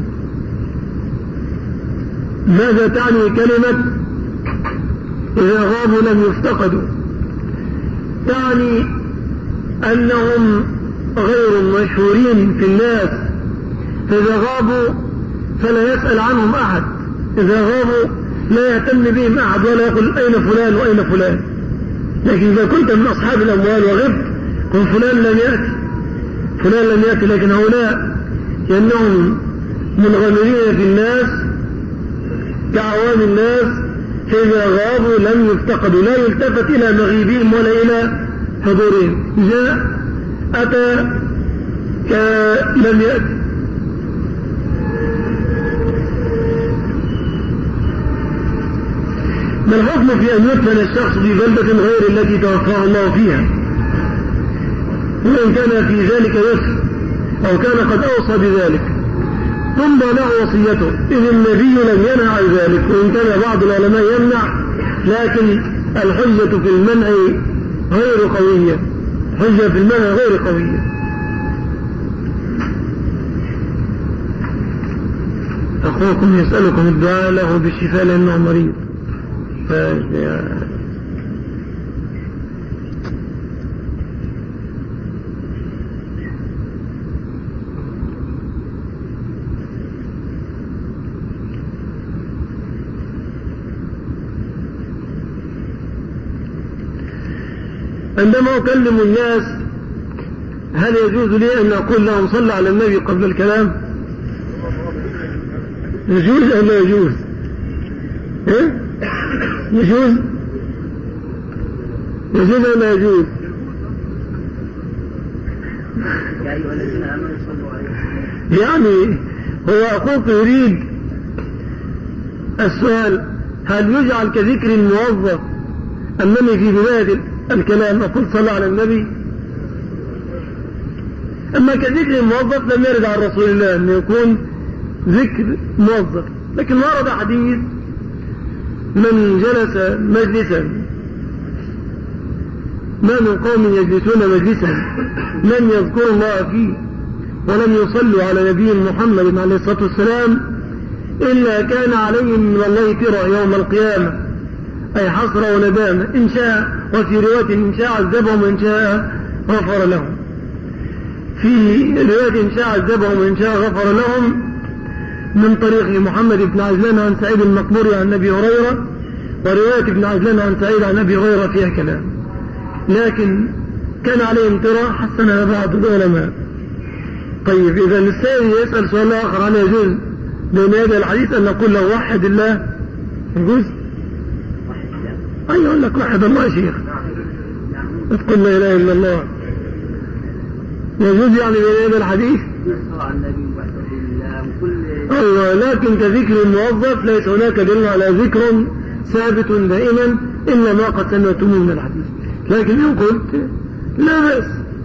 ماذا تعني كلمة إذا غابوا لم يفتقدوا؟ تعني أنهم غير مشهورين في الناس، فإذا غابوا فلا يسأل عنهم أحد، إذا غابوا لا يهتم بهم أحد ولا يقول أين فلان وأين فلان. لكن إذا كنت من أصحاب الأموال وغبت قل فلان لم يأتي فلان لم يأتي، لكن هؤلاء لأنهم منغمرين في الناس كعوام الناس، فإذا غابوا لم يفتقدوا، لا يلتفت إلى مغيبهم ولا إلى حضورهم، جاء أتى لم يأتي. ما الحكم في أن يدفن الشخص في بلدة غير التي توفاه الله فيها، وإن كان في ذلك يسر أو كان قد أوصى بذلك؟ تمضى له وصيته، إذ النبي لم ينهى عن ذلك، وإن كان بعض العلماء يمنع، لكن الحجة في المنع غير قوية، الحجة في المنع غير قوية. أخوكم يسألكم الدعاء له بالشفاء لأنه مريض. عندما أكلم الناس هل يجوز لي أن أقول لهم صلى على النبي قبل الكلام؟ يجوز أو لا يجوز؟ إيه؟ يجوز يجوز أو لا يجوز؟ يعني هو أخوك يريد السؤال: هل يجعل كذكر الموظف أنني في بداية الكلام أقول صلى على النبي؟ أما كذكر الموظف لم يرد عن رسول الله أن يكون ذكر موظف، لكن ورد حديث: من جلس مجلسا، ما من قوم يجلسون مجلسا لم يذكروا الله فيه ولم يصلوا على نبي محمد عليه الصلاة والسلام إلا كان عليهم من الله ترى يوم القيامة، أي حسرة وندامة، إن شاء، وفي رواية إن شاء عذبهم وإن شاء غفر لهم، في رواية إن شاء عذبهم وإن شاء غفر لهم، من طريق محمد بن عجلان عن سعيد المقبوري عن أبي هريرة، ورواية ابن عجلان عن سعيد عن أبي هريرة فيها كلام، لكن كان عليهم ترى حسنها بعض العلماء. طيب إذا السائل يسأل سؤال آخر: هل يجوز بين هذا الحديث أن نقول له وحد الله؟ يجوز؟ أي يقول لك وحد الله يا شيخ، تقول لا إله إلا الله، يجوز يعني بين هذا الحديث؟ أيوة، لكن كذكر الموظف ليس هناك دليل على ذكر ثابت دائما إلا ما قد سمعتموه من الحديث، لكن إن قلت لا بأس،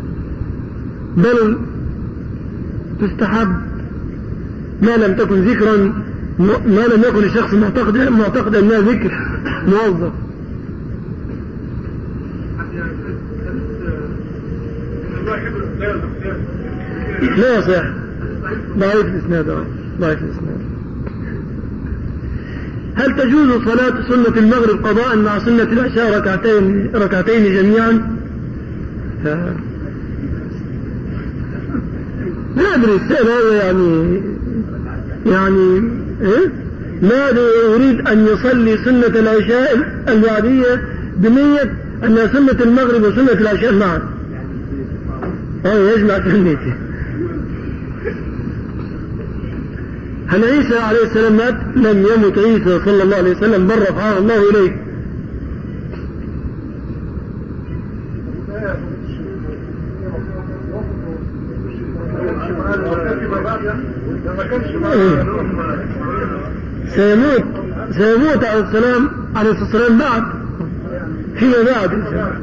بل تستحب ما لم تكن ذكرا، ما لم يكن الشخص معتقد معتقد أنها ذكر موظف. لا يصح، ضعيف الإسناد، ضعيف الإسناد. هل تجوز صلاة سنة المغرب قضاء مع سنة العشاء ركعتين ركعتين جميعا؟ لا أدري السؤال هذا يعني يعني إيه؟ ماذا يريد أن يصلي سنة العشاء البعدية بنية أن سنة المغرب وسنة العشاء معا؟ أه يجمع سنته. هل عيسى عليه السلام مات؟ لم يمت عيسى صلى الله عليه وسلم، بل رفعه الله إليه. سيموت سيموت عليه السلام عليه السلام بعد فيما بعد.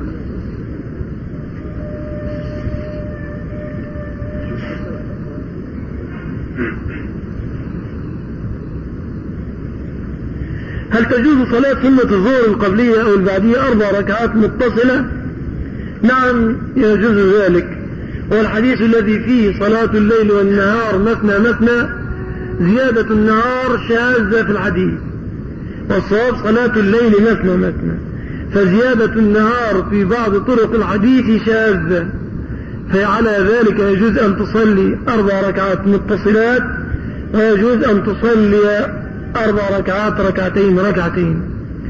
هل تجوز صلاة سنة الظهر القبلية أو البعدية أربع ركعات متصلة؟ نعم يجوز ذلك، والحديث الذي فيه صلاة الليل والنهار مثنى مثنى زيادة النهار شاذة في الحديث، والصواب صلاة الليل مثنى مثنى، فزيادة النهار في بعض طرق الحديث شاذة، فعلى ذلك يجوز أن تصلي أربع ركعات متصلات، ويجوز أن تصلي أربع ركعات ركعتين ركعتين.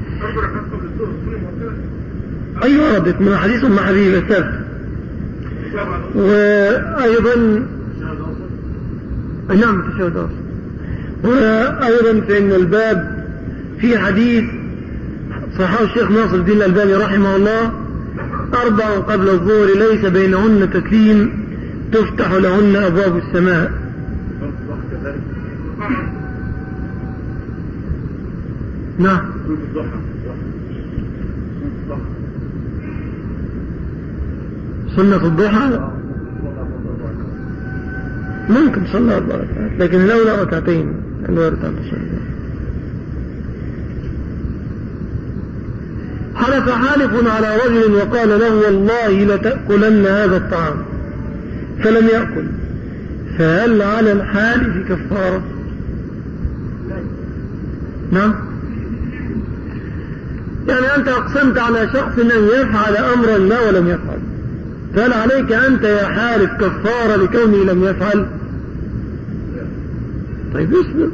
أي وردت من حديث أم حبيبة الثالث. وأيضا نعم تشهد. وأيضا فإن الباب في حديث صححه الشيخ ناصر الدين الألباني رحمه الله: أربع قبل الظهر ليس بينهن تسليم تفتح لهن أبواب السماء. نعم. سنة الضحى ممكن صلى أربع ركعات، لكن لولا ركعتين الوارد عن الصلاة. حلف حالف على رجل وقال له: والله لتأكلن هذا الطعام، فلم يأكل، فهل على الحالف كفارة؟ نعم. يعني أنت أقسمت على شخص أن يفعل أمرا ما ولم يفعل، فهل عليك أنت يا حالف كفارة لكونه لم يفعل؟ طيب اصبر.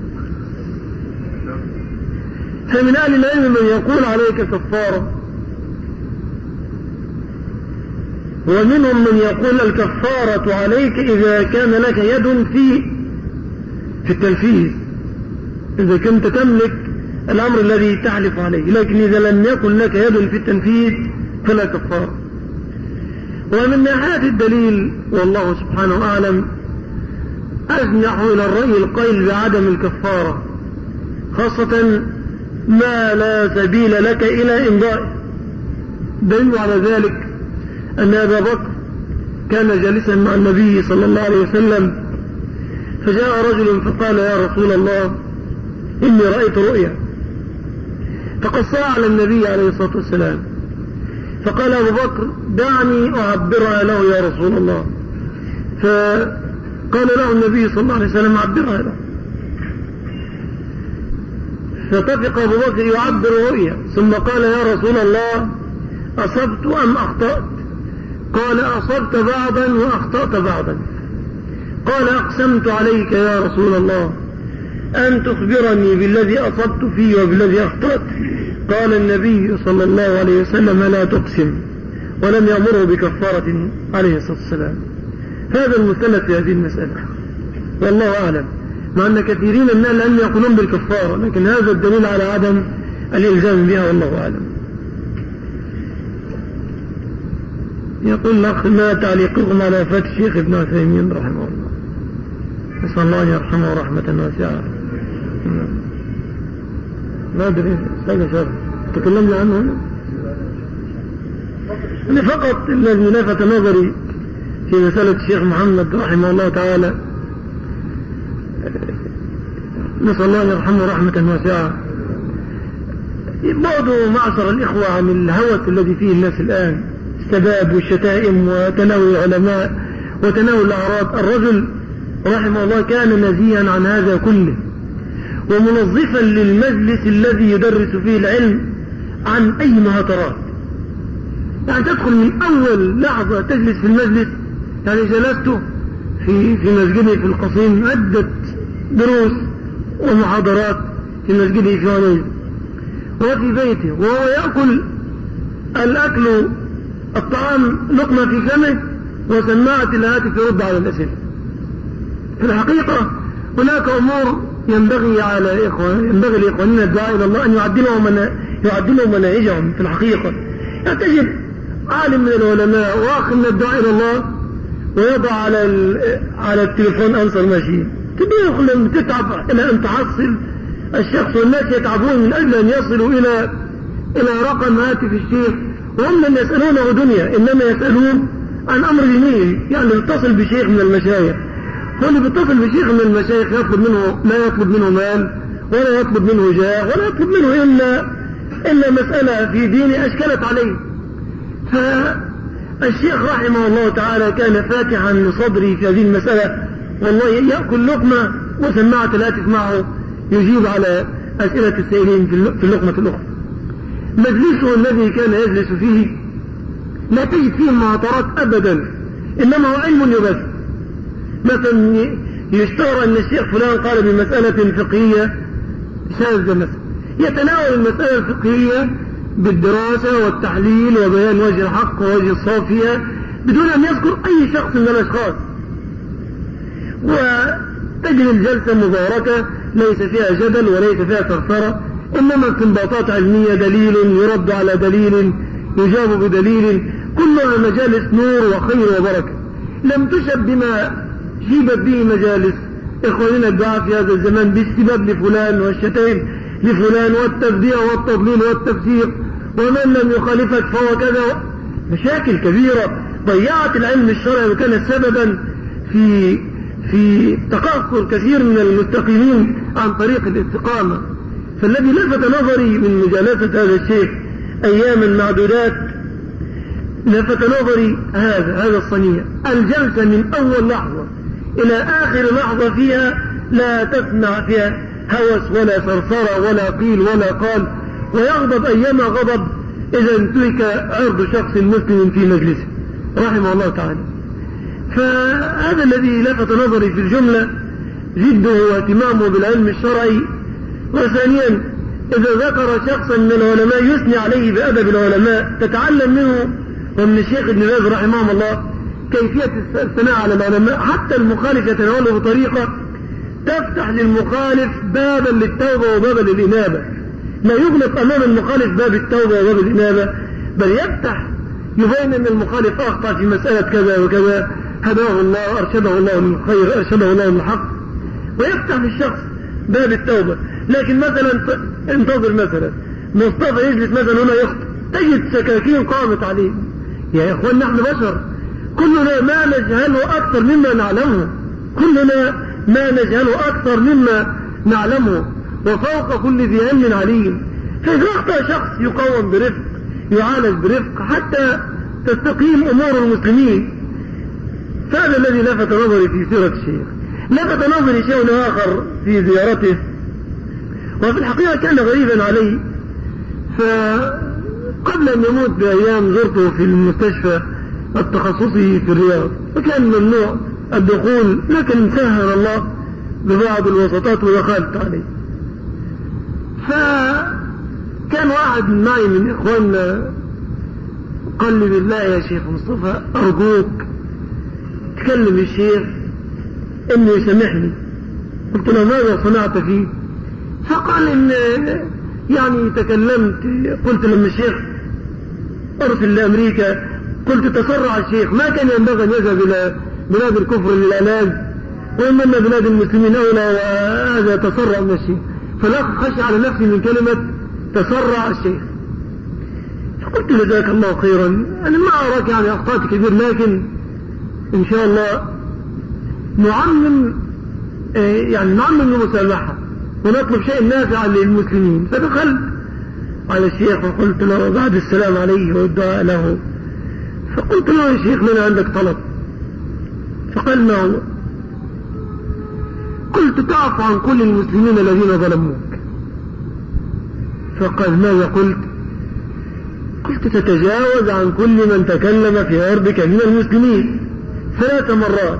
فمن أهل العلم من يقول عليك كفارة، ومنهم من يقول الكفارة عليك إذا كان لك يد في في التنفيذ، إذا كنت تملك الأمر الذي تحلف عليه، لكن إذا لم يكن لك يد في التنفيذ فلا كفارة. ومن ناحية الدليل والله سبحانه أعلم أجنح إلى الرأي القيل بعدم الكفارة، خاصة ما لا سبيل لك إلى إمضائه. دليل على ذلك أن أبا بكر كان جالسا مع النبي صلى الله عليه وسلم، فجاء رجل فقال يا رسول الله إني رأيت رؤيا، فقصها على النبي عليه الصلاة والسلام، فقال أبو بكر دعني أعبرها له يا رسول الله، فقال له النبي صلى الله عليه وسلم عبرها له، فاتفق أبو بكر يعبر رؤيا، ثم قال يا رسول الله أصبت أم أخطأت؟ قال أصبت بعضا وأخطأت بعضا. قال أقسمت عليك يا رسول الله أن تخبرني بالذي أصبت فيه وبالذي أخطأت. قال النبي صلى الله عليه وسلم لا تقسم، ولم يأمره بكفارة عليه الصلاة والسلام. هذا المستند في هذه المسألة والله أعلم، مع أن كثيرين من أهل العلم يقولون بالكفارة، لكن هذا الدليل على عدم الإلزام بها والله أعلم. يقول الأخ ما تعليقكم على وفاة الشيخ ابن عثيمين رحمه الله؟ نسأل الله أن يرحمه رحمة واسعة. ما أدري هذا شر تكلمنا عنه هنا. أنا فقط الذي لفت نظري في مسألة الشيخ محمد رحمه الله تعالى، نسأل الله أن يرحمه رحمة واسعة، بعض معشر الإخوة عن الهوس الذي فيه الناس الآن، السباب والشتائم وتناول العلماء وتناول الأعراض. الرجل رحمه الله كان نزيها عن هذا كله، ومنظفا للمجلس الذي يدرس فيه العلم عن أي مهاترات. يعني تدخل من أول لحظة تجلس في المجلس، يعني جلست في في مسجده في القصيم عدة دروس ومحاضرات في مسجده في عنيزة، وفي بيته وهو يأكل الأكل الطعام لقمة في فمه وسماعة الهاتف يرد على الأسئلة. في الحقيقة هناك أمور ينبغي على إخوان ينبغي لإخواننا الدعاء إلى الله أن يعدلوا من يعدلوا مناهجهم. في الحقيقة يعني تجد عالم من العلماء واخ من الدعاء إلى الله ويضع على على التليفون أنصر ماشي، تدخل تتعب إلى أن تحصل الشخص، والناس يتعبون من أجل أن يصلوا إلى إلى رقم هاتف الشيخ، وهم من يسألونه دنيا إنما يسألون عن أمر ديني. يعني يتصل بشيخ من المشايخ، واللي بيتصل بشيخ من المشايخ يطلب منه لا يطلب منه مال ولا يطلب منه جاه ولا يطلب منه إلا إلا مسألة في دينه أشكلت عليه. فالشيخ رحمه الله تعالى كان فاتحا لصدري في هذه المسألة، والله يأكل لقمة وسماعة الهاتف معه يجيب على أسئلة السائلين في اللقمة الأخرى. مجلسه الذي كان يجلس فيه لا تجد فيه معطرات أبدا، إنما هو علم يبث. مثلا يشتهر أن الشيخ فلان قال بمسألة فقهية شاذة مثلا، يتناول المسألة الفقهية بالدراسة والتحليل وبيان وجه الحق ووجه الصافية بدون أن يذكر أي شخص من الأشخاص، وتجري الجلسة مباركة ليس فيها جدل وليس فيها ثرثرة، إنما استنباطات علمية، دليل يرد على دليل يجاب بدليل، كلها مجالس نور وخير وبركة. لم تشب بما جيبت به مجالس إخواننا الدعاء في هذا الزمان باستباب لفلان والشتائم لفلان والتبديع والتضليل والتفسير، ومن لم يخالفك فهو كذا. مشاكل كبيرة ضيعت العلم الشرعي وكانت سببا في في تقصر كثير من المستقيمين عن طريق الاستقامة. فالذي لفت نظري من مجالسة هذا الشيخ أياما معدودات لفت نظري هذا هذا الصنيع، الجلسة من أول لحظة إلى آخر لحظة فيها لا تسمع فيها هوس ولا ثرثرة ولا قيل ولا قال، ويغضب أيما غضب إذا انتهك عرض شخص مسلم في مجلسه رحمه الله تعالى. فهذا الذي لفت نظري في الجملة جده واهتمامه بالعلم الشرعي. وثانيا إذا ذكر شخصا من العلماء يثني عليه بأدب العلماء تتعلم منه ومن الشيخ ابن باز رحمه الله كيفية الثناء على العلماء، حتى المخالف يتناوله بطريقة تفتح للمخالف بابا للتوبة وبابا للإنابة. لا يغلق أمام المخالف باب التوبة وباب الإنابة، بل يفتح يبين أن المخالف أخطأ في مسألة كذا وكذا، هداه الله أرشده الله للخير، أرشده الله للحق، ويفتح للشخص باب التوبة. لكن مثلا انتظر مثلا مصطفى يجلس مثلا هنا يخطئ، تجد سكاكين قامت عليه. يا إخوان نحن بشر، كلنا ما نجهله أكثر مما نعلمه، كلنا ما نجهله أكثر مما نعلمه، وفوق كل ذي علم عليم. فإذا أخطأ شخص يقوم برفق، يعالج برفق حتى تستقيم أمور المسلمين. فهذا الذي لفت نظري في سيرة الشيخ. لفت نظري شيء آخر في زيارته، وفي الحقيقة كان غريبا علي. فقبل أن يموت بأيام زرته في المستشفى التخصصي في الرياض، وكان ممنوع الدخول، لكن سهل الله ببعض الوسطات ودخلت عليه. فكان واحد معي من إخواننا قال لي بالله يا شيخ مصطفى أرجوك تكلم الشيخ إنه يسامحني. قلت له ماذا صنعت فيه؟ فقال إن يعني تكلمت، قلت لما الشيخ أرسل لأمريكا قلت تسرع الشيخ، ما كان ينبغي أن يذهب إلى بلاد الكفر للعلاج، وإنما بلاد المسلمين أولى، وهذا تسرع من الشيخ. فلا خشي على نفسي من كلمة تسرع الشيخ. فقلت جزاك الله خيرا، أنا ما أراك يعني أخطأت كبير، لكن إن شاء الله نعمم يعني نعمم المسامحة ونطلب شيء نافع للمسلمين. فدخلت على الشيخ وقلت له بعد السلام عليه والدعاء له، فقلت له يا شيخ لنا عندك طلب. فقال ما هو؟ قلت تعفو عن كل المسلمين الذين ظلموك. فقال ماذا قلت؟ قلت تتجاوز عن كل من تكلم في عرضك من المسلمين ثلاث مرات.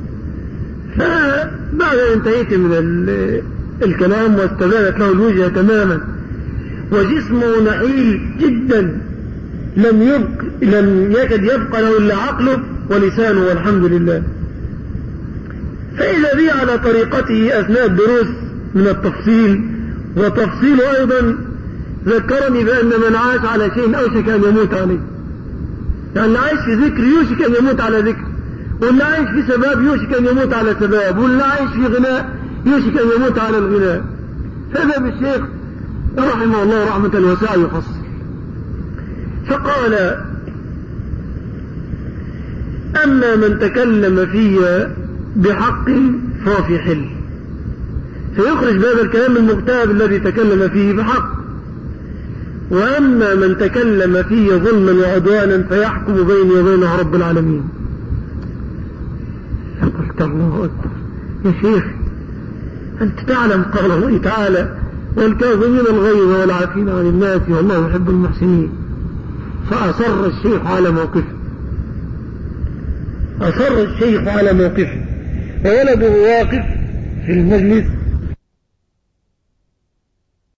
فبعد أن انتهيت من الكلام واستبانت له الوجه تماما وجسمه نحيل جدا، لم يبق لم يكد يبقى له إلا عقله ولسانه والحمد لله. فإذا بي على طريقته أثناء الدروس من التفصيل، وتفصيل أيضا ذكرني بأن من عاش على شيء أوشك أن يموت عليه. يعني اللي عايش في ذكر يوشك أن يموت على ذكر، واللي عايش في سباب يوشك أن يموت على سباب، واللي عايش في غناء يوشك أن يموت على الغناء. فذهب الشيخ رحمه الله رحمة واسعة يفصل، فقال أما من تكلم في بحق فهو في حل، فيخرج بهذا الكلام المغتاب الذي تكلم فيه بحق. وأما من تكلم فيه ظلما وعدوانا فيحكم بيني وبينه رب العالمين. فقلت الله أكبر يا شيخ، أنت تعلم قال الله تعالى والكاظمين الغيظ والعافين عن الناس والله يحب المحسنين. فأصر الشيخ على موقفه، أصر الشيخ على موقفه، وولده واقف في المجلس